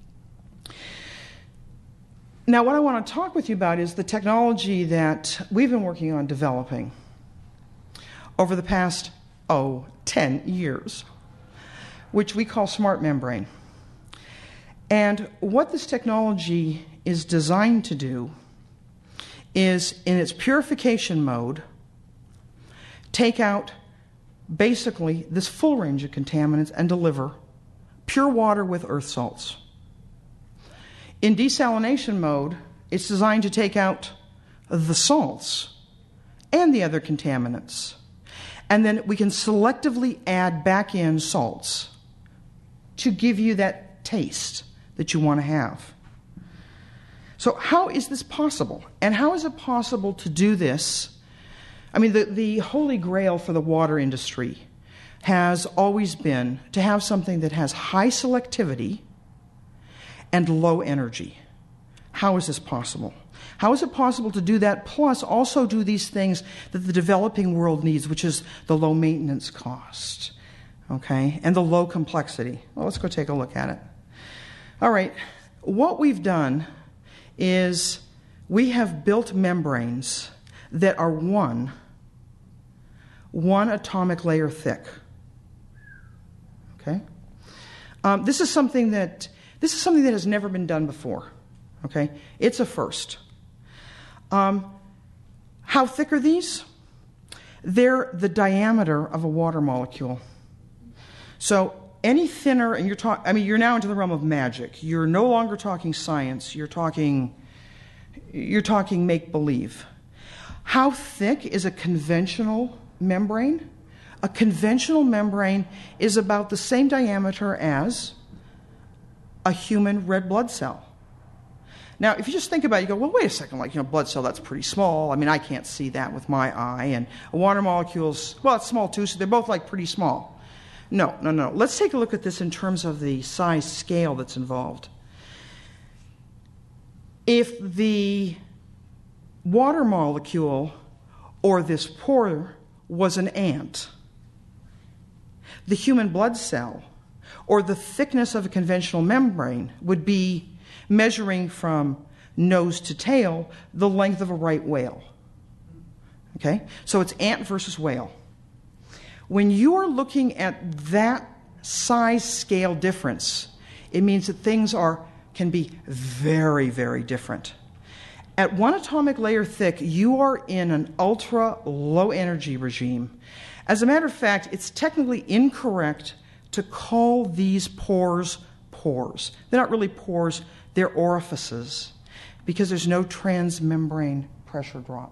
Now, what I want to talk with you about is the technology that we've been working on developing over the past, 10 years, which we call smart membrane. And what this technology is designed to do is, in its purification mode, take out basically this full range of contaminants and deliver pure water with earth salts. In desalination mode, it's designed to take out the salts and the other contaminants. And then we can selectively add back in salts to give you that taste that you want to have. So how is this possible? And how is it possible to do this? I mean, the holy grail for the water industry has always been to have something that has high selectivity and low energy. How is this possible? How is it possible to do that, plus also do these things that the developing world needs, which is the low maintenance cost, okay, and the low complexity? Well, let's go take a look at it. All right, what we've done is we have built membranes that are one atomic layer thick. Okay, this is something that has never been done before. Okay, it's a first. How thick are these? They're the diameter of a water molecule. So any thinner, and you're now into the realm of magic. You're no longer talking science. You're talking make-believe. How thick is a conventional membrane? A conventional membrane is about the same diameter as a human red blood cell. Now, if you just think about it, you go, well, wait a second, blood cell, that's pretty small. I mean, I can't see that with my eye. And a water molecule's, well, it's small too, so they're both pretty small. No. Let's take a look at this in terms of the size scale that's involved. If the water molecule or this pore was an ant, the human blood cell or the thickness of a conventional membrane would be measuring from nose to tail the length of a right whale. Okay? So it's ant versus whale. When you are looking at that size scale difference, it means that things can be very, very different. At 1 atomic layer thick, you are in an ultra low energy regime. As a matter of fact, it's technically incorrect to call these pores pores. They're not really pores, they're orifices, because there's no transmembrane pressure drop.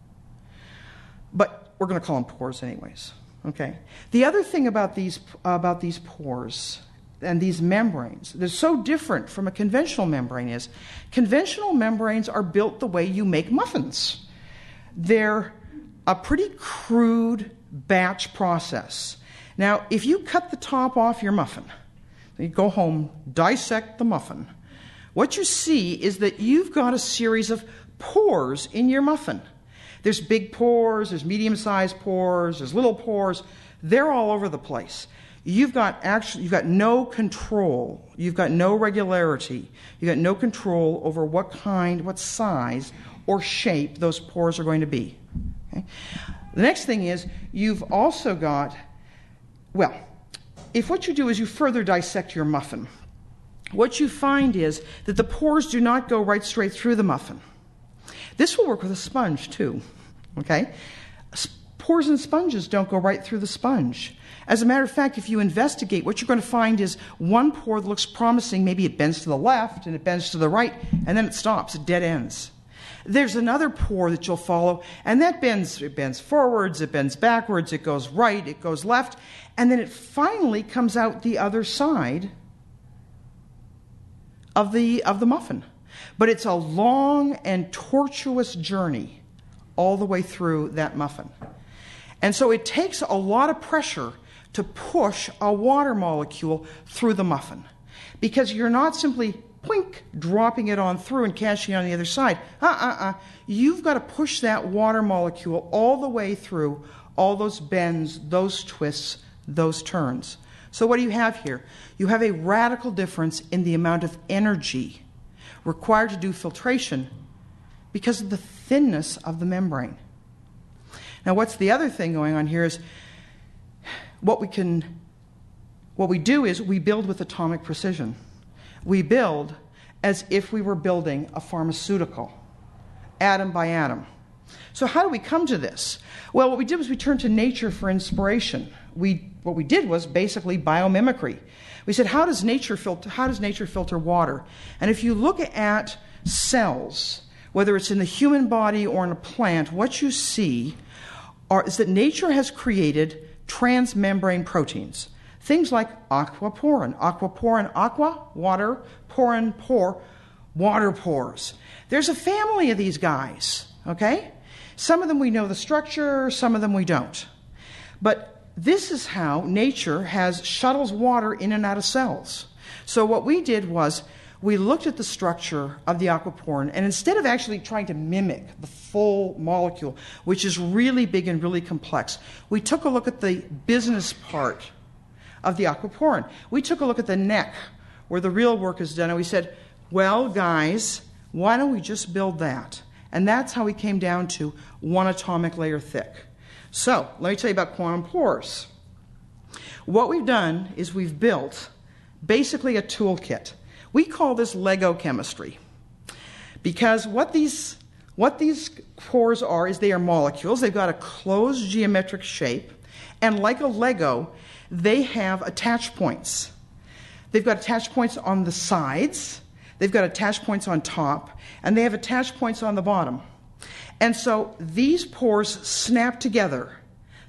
But we're going to call them pores anyways. Okay. The other thing about these pores and these membranes, they're so different from a conventional membrane is, conventional membranes are built the way you make muffins. They're a pretty crude batch process. Now, if you cut the top off your muffin, you go home, dissect the muffin, what you see is that you've got a series of pores in your muffin. There's big pores, there's medium-sized pores, there's little pores. They're all over the place. You've got no control. You've got no regularity. You've got no control over what size or shape those pores are going to be. Okay? The next thing is you've also got, if what you do is you further dissect your muffin, what you find is that the pores do not go right straight through the muffin. This will work with a sponge too, okay? Pores and sponges don't go right through the sponge. As a matter of fact, if you investigate, what you're going to find is one pore that looks promising, maybe it bends to the left and it bends to the right, and then it stops, it dead ends. There's another pore that you'll follow, and that bends forwards, it bends backwards, it goes right, it goes left, and then it finally comes out the other side of the muffin. But it's a long and tortuous journey all the way through that muffin. And so it takes a lot of pressure to push a water molecule through the muffin, because you're not simply dropping it on through and catching it on the other side. You've got to push that water molecule all the way through all those bends, those twists, those turns. So what do you have here? You have a radical difference in the amount of energy required to do filtration because of the thinness of the membrane. Now, what's the other thing going on here is what we do is we build with atomic precision. We build as if we were building a pharmaceutical, atom by atom. So how do we come to this? Well, what we did was we turned to nature for inspiration. What we did was basically biomimicry. We said, how does nature filter water? And if you look at cells, whether it's in the human body or in a plant, what you see is that nature has created transmembrane proteins. Things like aquaporin. Aquaporin, aqua, water, porin, pore, water pores. There's a family of these guys, okay? Some of them we know the structure, some of them we don't. But this is how nature shuttles water in and out of cells. So what we did was we looked at the structure of the aquaporin, and instead of actually trying to mimic the full molecule, which is really big and really complex, we took a look at the business part of the aquaporin. We took a look at the neck, where the real work is done, and we said, well, guys, why don't we just build that? And that's how we came down to 1 atomic layer thick. So, let me tell you about quantum pores. What we've done is we've built basically a toolkit. We call this Lego chemistry, because what these pores are is they are molecules. They've got a closed geometric shape, and like a Lego, they have attach points. They've got attach points on the sides, they've got attach points on top, and they have attach points on the bottom. And so these pores snap together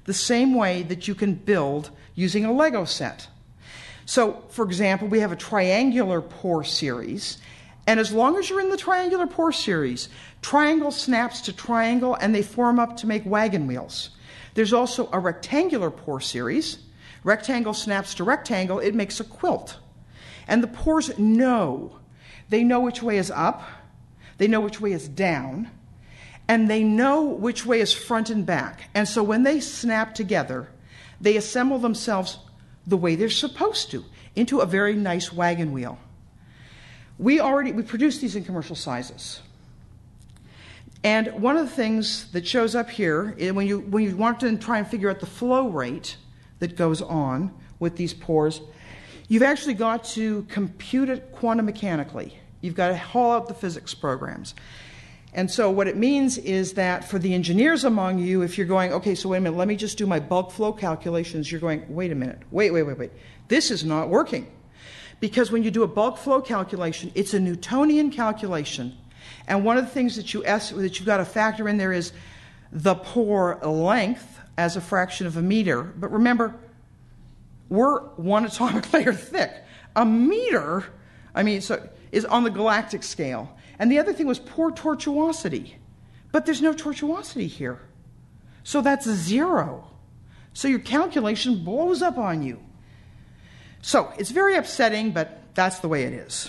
the same way that you can build using a Lego set. So, for example, we have a triangular pore series, and as long as you're in the triangular pore series, triangle snaps to triangle and they form up to make wagon wheels. There's also a rectangular pore series. Rectangle snaps to rectangle, it makes a quilt. And the pores know. They know which way is up, they know which way is down, and they know which way is front and back. And so when they snap together, they assemble themselves the way they're supposed to, into a very nice wagon wheel. We produce these in commercial sizes. And one of the things that shows up here is when you want to try and figure out the flow rate that goes on with these pores, you've actually got to compute it quantum mechanically. You've got to haul out the physics programs. And so what it means is that for the engineers among you, if you're going, okay, so wait a minute, let me just do my bulk flow calculations, you're going, wait a minute, wait. This is not working. Because when you do a bulk flow calculation, it's a Newtonian calculation. And one of the things that you've got to factor in there is the pore length as a fraction of a meter. But remember, we're 1 atomic layer thick. A meter, is on the galactic scale. And the other thing was pore tortuosity. But there's no tortuosity here. So that's 0. So your calculation blows up on you. So it's very upsetting, but that's the way it is.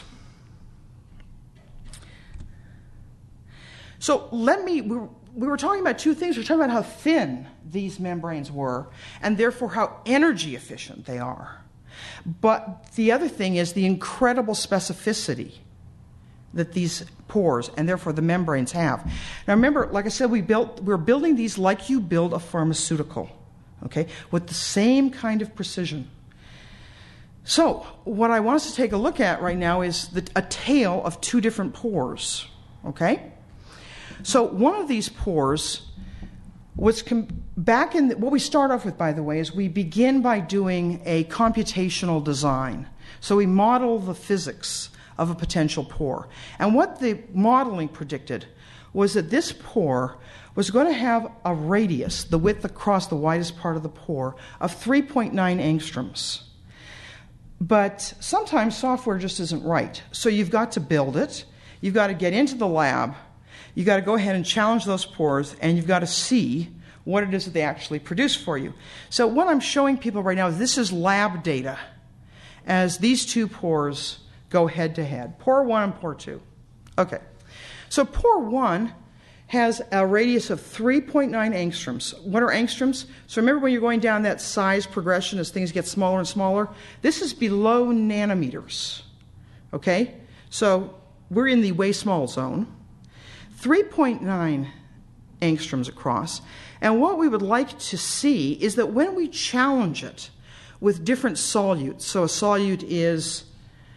So we were talking about two things. We were talking about how thin these membranes were, and therefore how energy efficient they are. But the other thing is the incredible specificity that these pores, and therefore the membranes, have. Now remember, like I said, we're building these like you build a pharmaceutical, okay, with the same kind of precision. So what I want us to take a look at right now is a tale of two different pores, okay? So one of these pores was what we start off with, by the way, is we begin by doing a computational design. So we model the physics of a potential pore. And what the modeling predicted was that this pore was going to have a radius, the width across the widest part of the pore, of 3.9 angstroms. But sometimes software just isn't right. So you've got to build it, you've got to get into the lab, you've got to go ahead and challenge those pores, and you've got to see what it is that they actually produce for you. So what I'm showing people right now is this is lab data as these two pores go head to head, pore 1 and pore 2. Okay, so pore 1 has a radius of 3.9 angstroms. What are angstroms? So remember when you're going down that size progression as things get smaller and smaller? This is below nanometers, okay? So we're in the way small zone. 3.9 angstroms across. And what we would like to see is that when we challenge it with different solutes, so a solute is,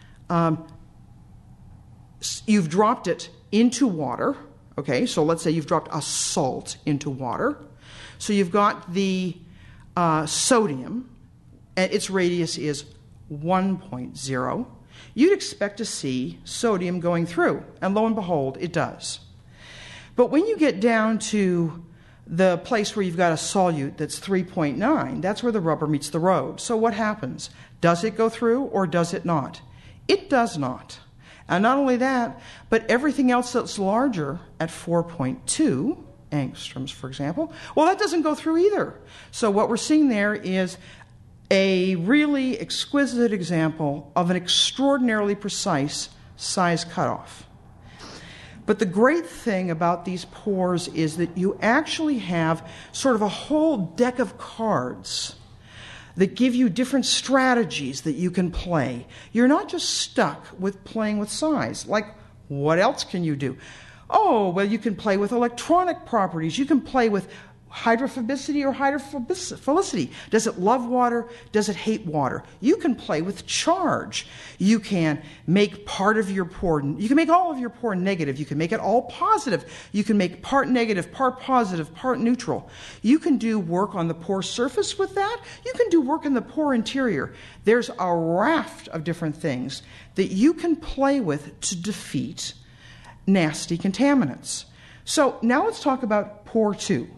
you've dropped it into water, okay, so let's say you've dropped a salt into water. So you've got the sodium, and its radius is 1.0. You'd expect to see sodium going through, and lo and behold, it does. But when you get down to the place where you've got a solute that's 3.9, that's where the rubber meets the road. So what happens? Does it go through or does it not? It does not. And not only that, but everything else that's larger at 4.2 angstroms, for example, well, that doesn't go through either. So what we're seeing there is a really exquisite example of an extraordinarily precise size cutoff. But the great thing about these pores is that you actually have sort of a whole deck of cards that give you different strategies that you can play. You're not just stuck with playing with size. Like, what else can you do? Oh, well, you can play with electronic properties. You can play with hydrophobicity or hydrophilicity. Does it love water? Does it hate water? You can play with charge. You can make part of your pore, you can make all of your pore negative. You can make it all positive. You can make part negative, part positive, part neutral. You can do work on the pore surface with that. You can do work in the pore interior. There's a raft of different things that you can play with to defeat nasty contaminants. So now let's talk about pore 2.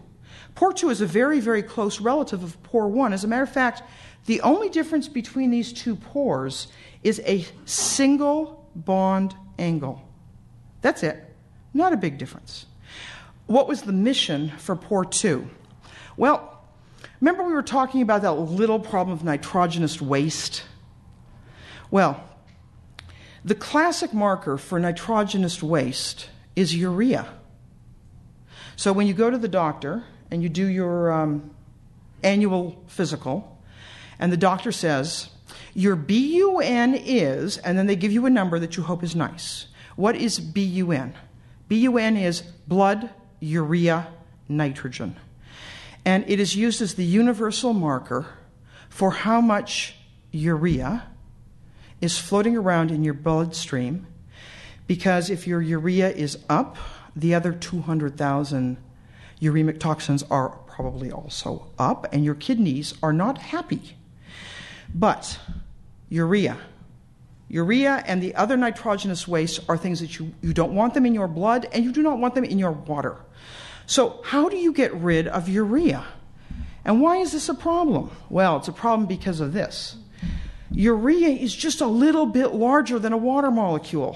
Pore 2 is a very, very close relative of pore 1. As a matter of fact, the only difference between these two pores is a single bond angle. That's it. Not a big difference. What was the mission for pore 2? Well, remember we were talking about that little problem of nitrogenous waste? Well, the classic marker for nitrogenous waste is urea. So when you go to the doctor and you do your annual physical, and the doctor says, your BUN is, and then they give you a number that you hope is nice. What is BUN? BUN is blood urea nitrogen. And it is used as the universal marker for how much urea is floating around in your bloodstream, because if your urea is up, the other 200,000 uremic toxins are probably also up, and your kidneys are not happy. But urea and the other nitrogenous wastes are things that you don't want them in your blood, and you do not want them in your water. So how do you get rid of urea? And why is this a problem? Well, it's a problem because of this. Urea is just a little bit larger than a water molecule.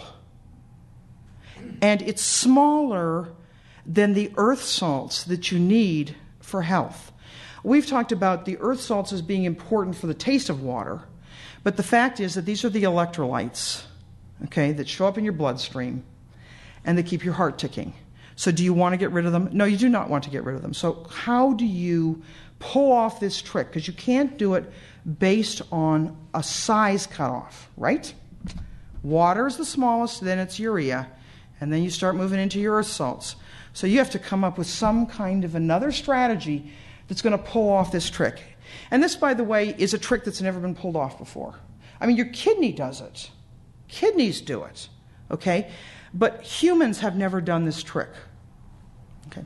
And it's smaller than the earth salts that you need for health. We've talked about the earth salts as being important for the taste of water, but the fact is that these are the electrolytes, okay, that show up in your bloodstream and they keep your heart ticking. So do you want to get rid of them? No, you do not want to get rid of them. So how do you pull off this trick? Because you can't do it based on a size cutoff, right? Water is the smallest, then it's urea, and then you start moving into your earth salts. So you have to come up with some kind of another strategy that's going to pull off this trick. And this, by the way, is a trick that's never been pulled off before. I mean, your kidney does it. Kidneys do it, okay? But humans have never done this trick, okay?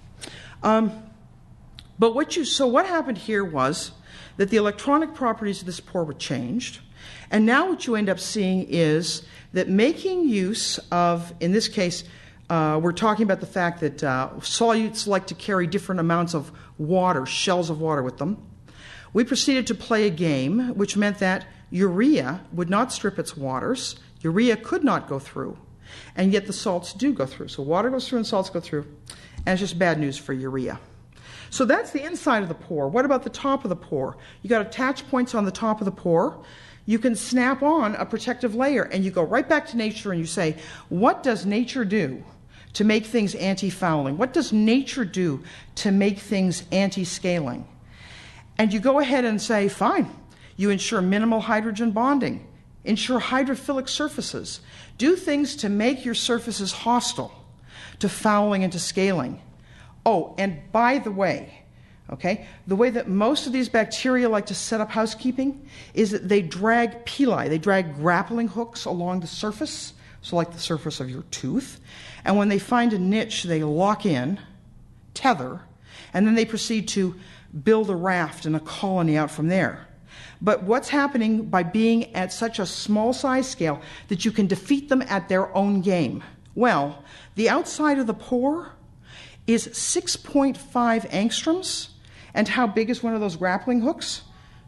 So what happened here was that the electronic properties of this pore were changed, and now what you end up seeing is that making use of, in this case, we're talking about the fact that solutes like to carry different amounts of water, shells of water with them. We proceeded to play a game, which meant that urea would not strip its waters. Urea could not go through, and yet the salts do go through. So water goes through and salts go through, and it's just bad news for urea. So that's the inside of the pore. What about the top of the pore? You got attach points on the top of the pore. You can snap on a protective layer, and you go right back to nature and you say, what does nature do to make things anti-fouling? What does nature do to make things anti-scaling? And you go ahead and say, fine, you ensure minimal hydrogen bonding, ensure hydrophilic surfaces, do things to make your surfaces hostile to fouling and to scaling. Oh, and by the way, okay, the way that most of these bacteria like to set up housekeeping is that they drag pili, they drag grappling hooks along the surface, so like the surface of your tooth, and when they find a niche, they lock in, tether, and then they proceed to build a raft and a colony out from there. But what's happening by being at such a small size scale that you can defeat them at their own game? Well, the outside of the pore is 6.5 angstroms. And how big is one of those grappling hooks?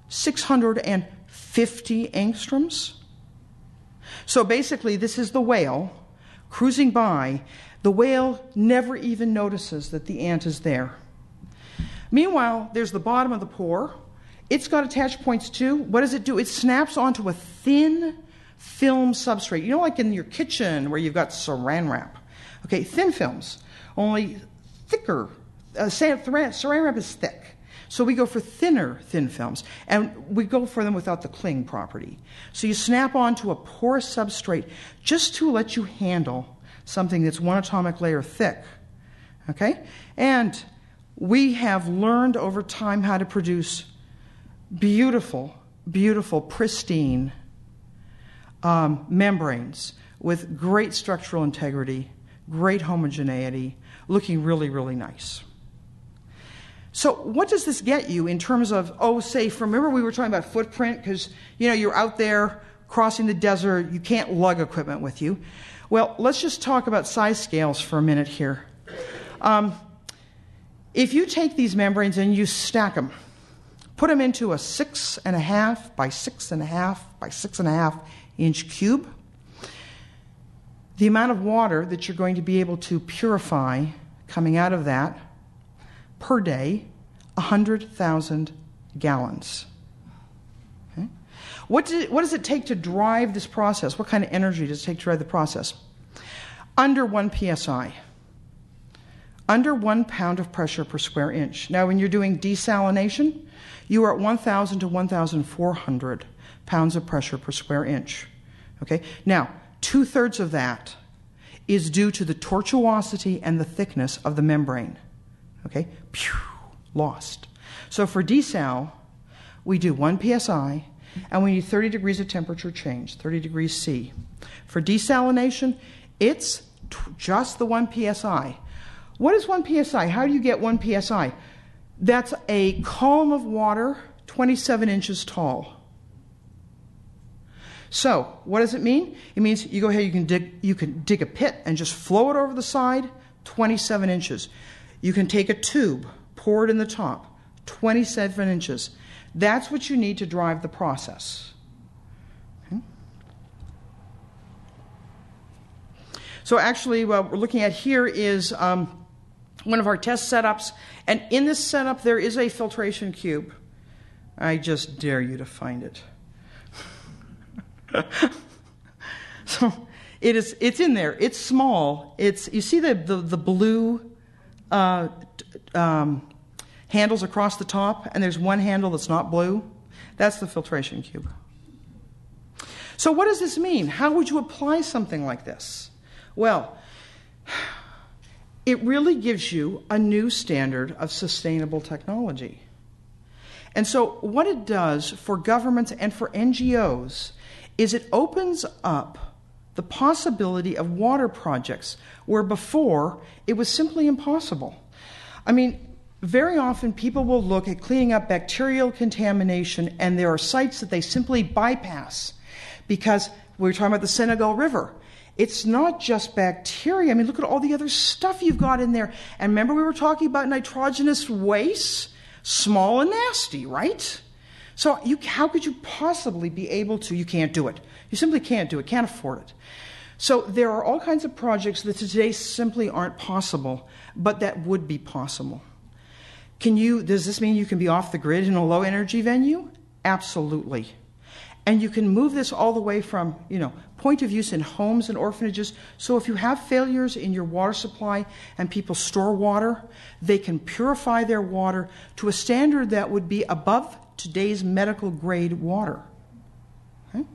650 angstroms. So basically, this is the whale cruising by. The whale never even notices that the ant is there. Meanwhile, there's the bottom of the pore. It's got attach points too. What does it do? It snaps onto a thin film substrate. You know, like in your kitchen where you've got saran wrap. Okay, thin films, only thicker. Saran wrap is thick. So we go for thinner thin films, and we go for them without the cling property. So you snap onto a porous substrate just to let you handle something that's one atomic layer thick. Okay? And we have learned over time how to produce beautiful, beautiful, pristine membranes with great structural integrity, great homogeneity, looking really, really nice. So what does this get you in terms of, remember we were talking about footprint, because, you're out there crossing the desert, you can't lug equipment with you. Well, let's just talk about size scales for a minute here. if you take these membranes and you stack them, put them into a 6.5 by 6.5 by 6.5 inch cube, the amount of water that you're going to be able to purify coming out of that per day, 100,000 gallons. Okay? What does it take to drive this process? What kind of energy does it take to drive the process? Under 1 psi. Under 1 pound of pressure per square inch. Now, when you're doing desalination, you are at 1,000 to 1,400 pounds of pressure per square inch. Okay? Now, 2/3 of that is due to the tortuosity and the thickness of the membrane. Okay? Pew, lost. So for desal, we do 1 psi, and we need 30 degrees of temperature change, 30 degrees C. For desalination, it's just the 1 psi. What is 1 psi? How do you get 1 psi? That's a column of water 27 inches tall. So, what does it mean? It means you go ahead, you can dig a pit and just flow it over the side, 27 inches. You can take a tube, pour it in the top, 27 inches. That's what you need to drive the process. Okay. So actually, what we're looking at here is one of our test setups. And in this setup, there is a filtration cube. I just dare you to find it. So it's in there. It's small. You see the blue handles across the top, and there's one handle that's not blue? That's the filtration cube. So what does this mean? How would you apply something like this? Well, it really gives you a new standard of sustainable technology. And so what it does for governments and for NGOs is it opens up the possibility of water projects where before it was simply impossible. I mean, very often people will look at cleaning up bacterial contamination, and there are sites that they simply bypass because we were talking about the Senegal River. It's not just bacteria. I mean, look at all the other stuff you've got in there. And remember we were talking about nitrogenous waste? Small and nasty, right? So how could you possibly be able to? You can't do it. You simply can't do it, can't afford it. So there are all kinds of projects that today simply aren't possible, but that would be possible. Does this mean you can be off the grid in a low energy venue? Absolutely. And you can move this all the way from, point of use in homes and orphanages. So if you have failures in your water supply and people store water, they can purify their water to a standard that would be above today's medical grade water. Okay?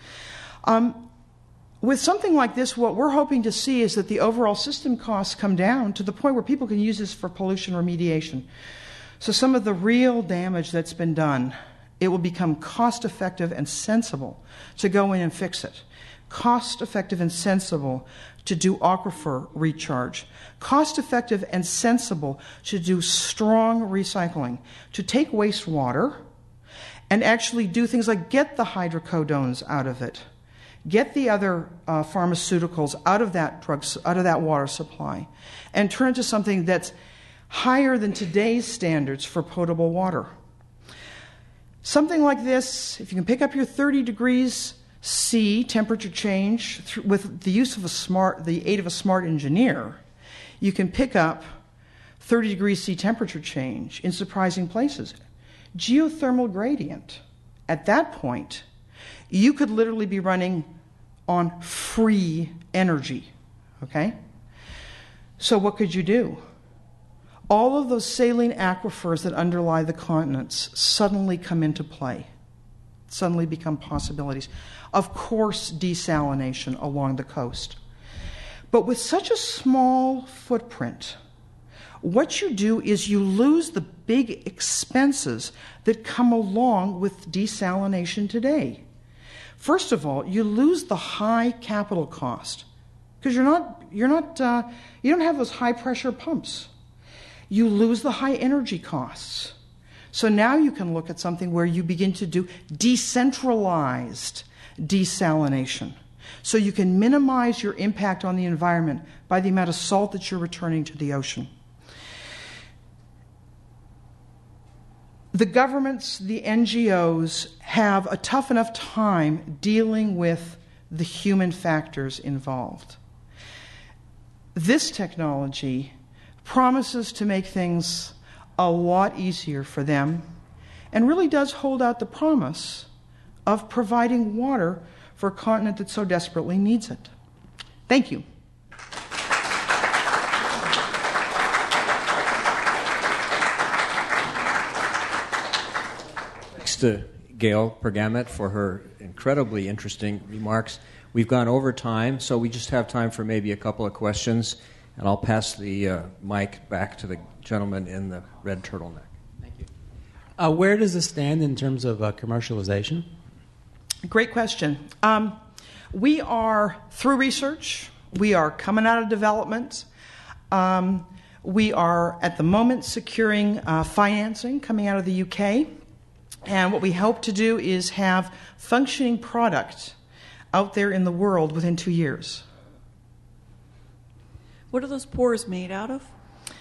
With something like this, what we're hoping to see is that the overall system costs come down to the point where people can use this for pollution remediation. So some of the real damage that's been done, it will become cost-effective and sensible to go in and fix it. Cost-effective and sensible to do aquifer recharge. Cost-effective and sensible to do strong recycling. To take wastewater and actually do things like get the hydrocodones out of it. Get the other pharmaceuticals out of that water supply and turn it to something that's higher than today's standards for potable water. Something like this, if you can pick up your 30 degrees C temperature change with the use of the aid of a smart engineer, you can pick up 30 degrees C temperature change in surprising places. Geothermal gradient. At that point, you could literally be running on free energy. Okay? So what could you do? All of those saline aquifers that underlie the continents suddenly come into play, suddenly become possibilities. Of course, desalination along the coast. But with such a small footprint, what you do is you lose the big expenses that come along with desalination today. First of all, you lose the high capital cost because you don't have those high pressure pumps. You lose the high energy costs. So now you can look at something where you begin to do decentralized desalination. So you can minimize your impact on the environment by the amount of salt that you're returning to the ocean. the governments, the NGOs have a tough enough time dealing with the human factors involved. This technology promises to make things a lot easier for them and really does hold out the promise of providing water for a continent that so desperately needs it. Thank you. Thanks to Gail Pergamet for her incredibly interesting remarks. We've gone over time, so we just have time for maybe a couple of questions, and I'll pass the mic back to the gentleman in the red turtleneck. Thank you. Where does this stand in terms of commercialization? Great question. We are through research. We are coming out of development. We are, at the moment, securing financing coming out of the UK. And what we hope to do is have functioning product out there in the world within 2 years. What are those pores made out of?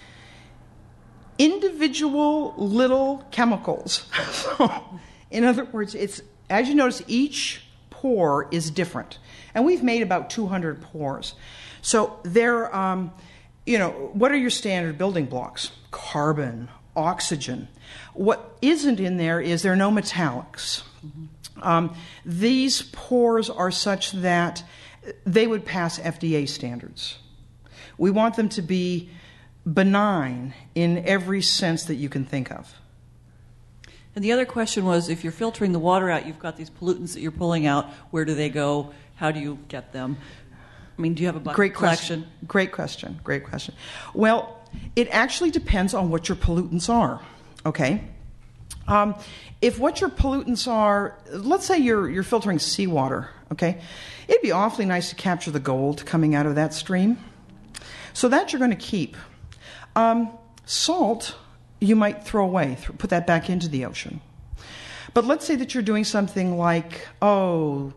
Individual little chemicals. So, in other words, it's, as you notice, each pore is different. And we've made about 200 pores. So they're, what are your standard building blocks? Carbon, oxygen. What isn't in there is there are no metallics. These pores are such that they would pass FDA standards. We want them to be benign in every sense that you can think of. And the other question was, if you're filtering the water out, you've got these pollutants that you're pulling out. Where do they go? How do you get them? I mean, do you have a bucket collection? Great question. Well, it actually depends on what your pollutants are, okay? If what your pollutants are, let's say you're filtering seawater, okay? It'd be awfully nice to capture the gold coming out of that stream. So that you're going to keep. Salt, you might throw away, put that back into the ocean. But let's say that you're doing something like, the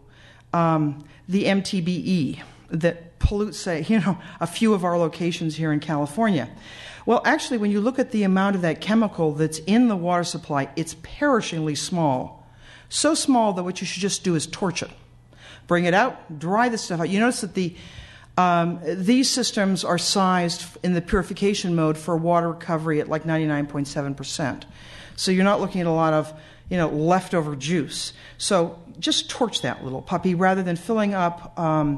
MTBE that pollutes, say, a few of our locations here in California. Well, actually, when you look at the amount of that chemical that's in the water supply, it's perishingly small. So small that what you should just do is torch it. Bring it out, dry the stuff out. You notice that these systems are sized in the purification mode for water recovery at like 99.7%. So you're not looking at a lot of, leftover juice. So just torch that little puppy rather than filling up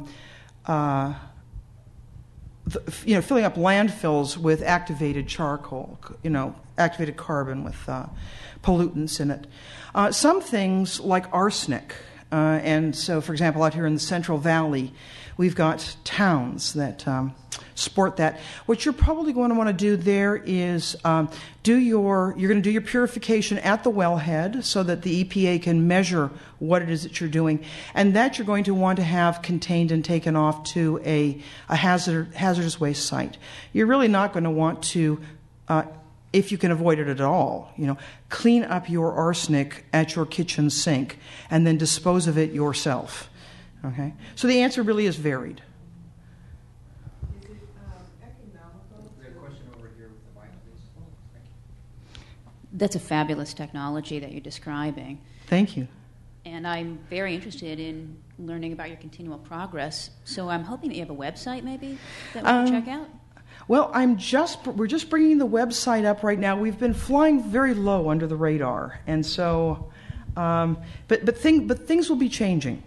filling up landfills with activated charcoal, activated carbon with pollutants in it. Some things like arsenic, and so, for example, out here in the Central Valley, we've got towns that sport that. What you're probably going to want to do there is you're going to do your purification at the wellhead so that the EPA can measure what it is that you're doing, and that you're going to want to have contained and taken off to a hazardous waste site. You're really not going to want to, if you can avoid it at all, clean up your arsenic at your kitchen sink and then dispose of it yourself. Okay? So the answer really is varied. Is it economical? There's a question over here with the mic, please. Thank you. That's a fabulous technology that you're describing. Thank you. And I'm very interested in learning about your continual progress. So I'm hoping that you have a website maybe that we can check out. Well, we're just bringing the website up right now. We've been flying very low under the radar, and so, but things will be changing.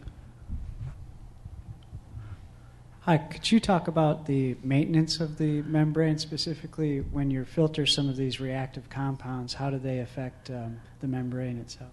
Hi, could you talk about the maintenance of the membrane, specifically when you filter some of these reactive compounds? How do they affect the membrane itself?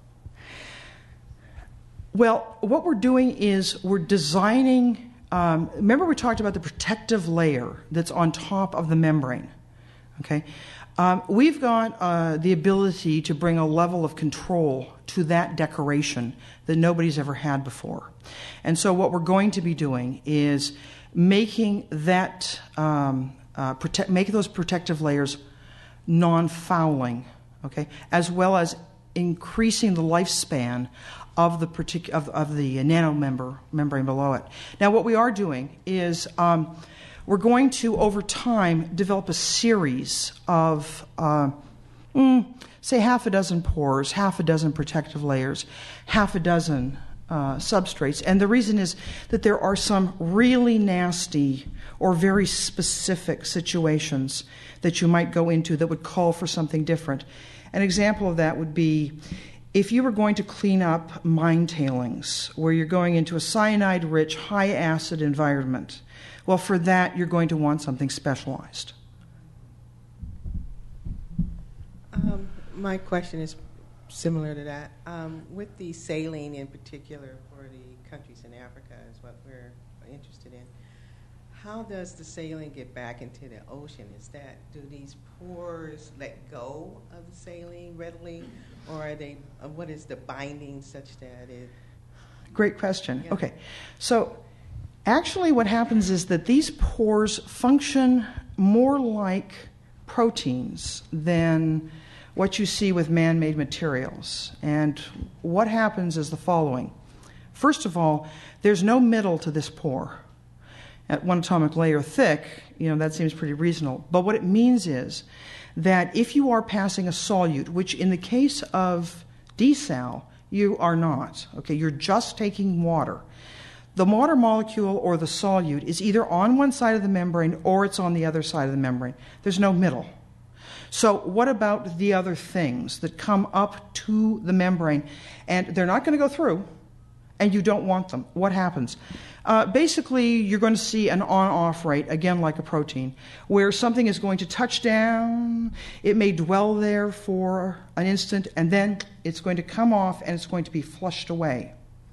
Well, what we're doing is we're designing. Remember, we talked about the protective layer that's on top of the membrane. Okay, we've got the ability to bring a level of control to that decoration that nobody's ever had before, and so what we're going to be doing is making that make those protective layers non-fouling. Okay, as well as increasing the lifespan of the nanomembrane below it. Now, what we are doing is we're going to, over time, develop a series of say half a dozen pores, half a dozen protective layers, half a dozen substrates. And the reason is that there are some really nasty or very specific situations that you might go into that would call for something different. An example of that would be if you were going to clean up mine tailings, where you're going into a cyanide-rich, high-acid environment. Well, for that, you're going to want something specialized. My question is similar to that. With the saline in particular for the countries in Africa is what we're interested in. How does the saline get back into the ocean? Do these pores let go of the saline readily, or are they? What is the binding such that it? Great question. Yeah. Okay, so actually, what happens is that these pores function more like proteins than what you see with man-made materials. And what happens is the following. First of all, there's no middle to this pore. At 1 atomic layer thick, that seems pretty reasonable. But what it means is that if you are passing a solute, which in the case of desal, you are not, okay, you're just taking water. The water molecule or the solute is either on one side of the membrane or it's on the other side of the membrane. There's no middle. So what about the other things that come up to the membrane? And they're not going to go through, and you don't want them. What happens? Basically, you're going to see an on-off rate, again like a protein, where something is going to touch down, it may dwell there for an instant, and then it's going to come off and it's going to be flushed away.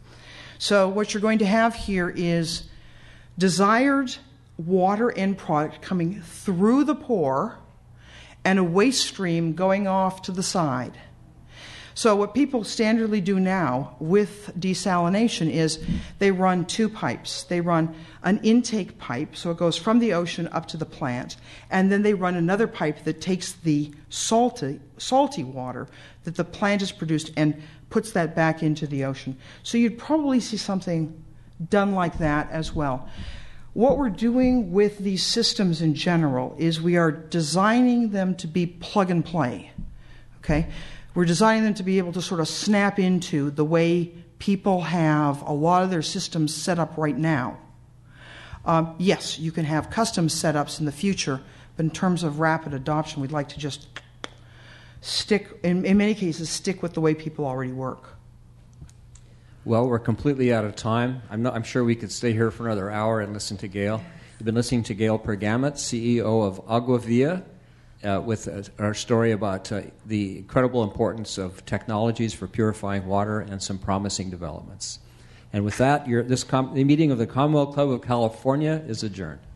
So what you're going to have here is desired water end product coming through the pore and a waste stream going off to the side. So what people standardly do now with desalination is they run 2 pipes. They run an intake pipe, so it goes from the ocean up to the plant, and then they run another pipe that takes the salty water that the plant has produced and puts that back into the ocean. So you'd probably see something done like that as well. What we're doing with these systems in general is we are designing them to be plug and play, okay? We're designing them to be able to sort of snap into the way people have a lot of their systems set up right now. Yes, you can have custom setups in the future, but in terms of rapid adoption, we'd like to just stick, in many cases, stick with the way people already work. Well, we're completely out of time. I'm sure we could stay here for another hour and listen to Gail. You've been listening to Gail Pergamet, CEO of Aguavia, with our story about the incredible importance of technologies for purifying water and some promising developments. And with that, the meeting of the Commonwealth Club of California is adjourned.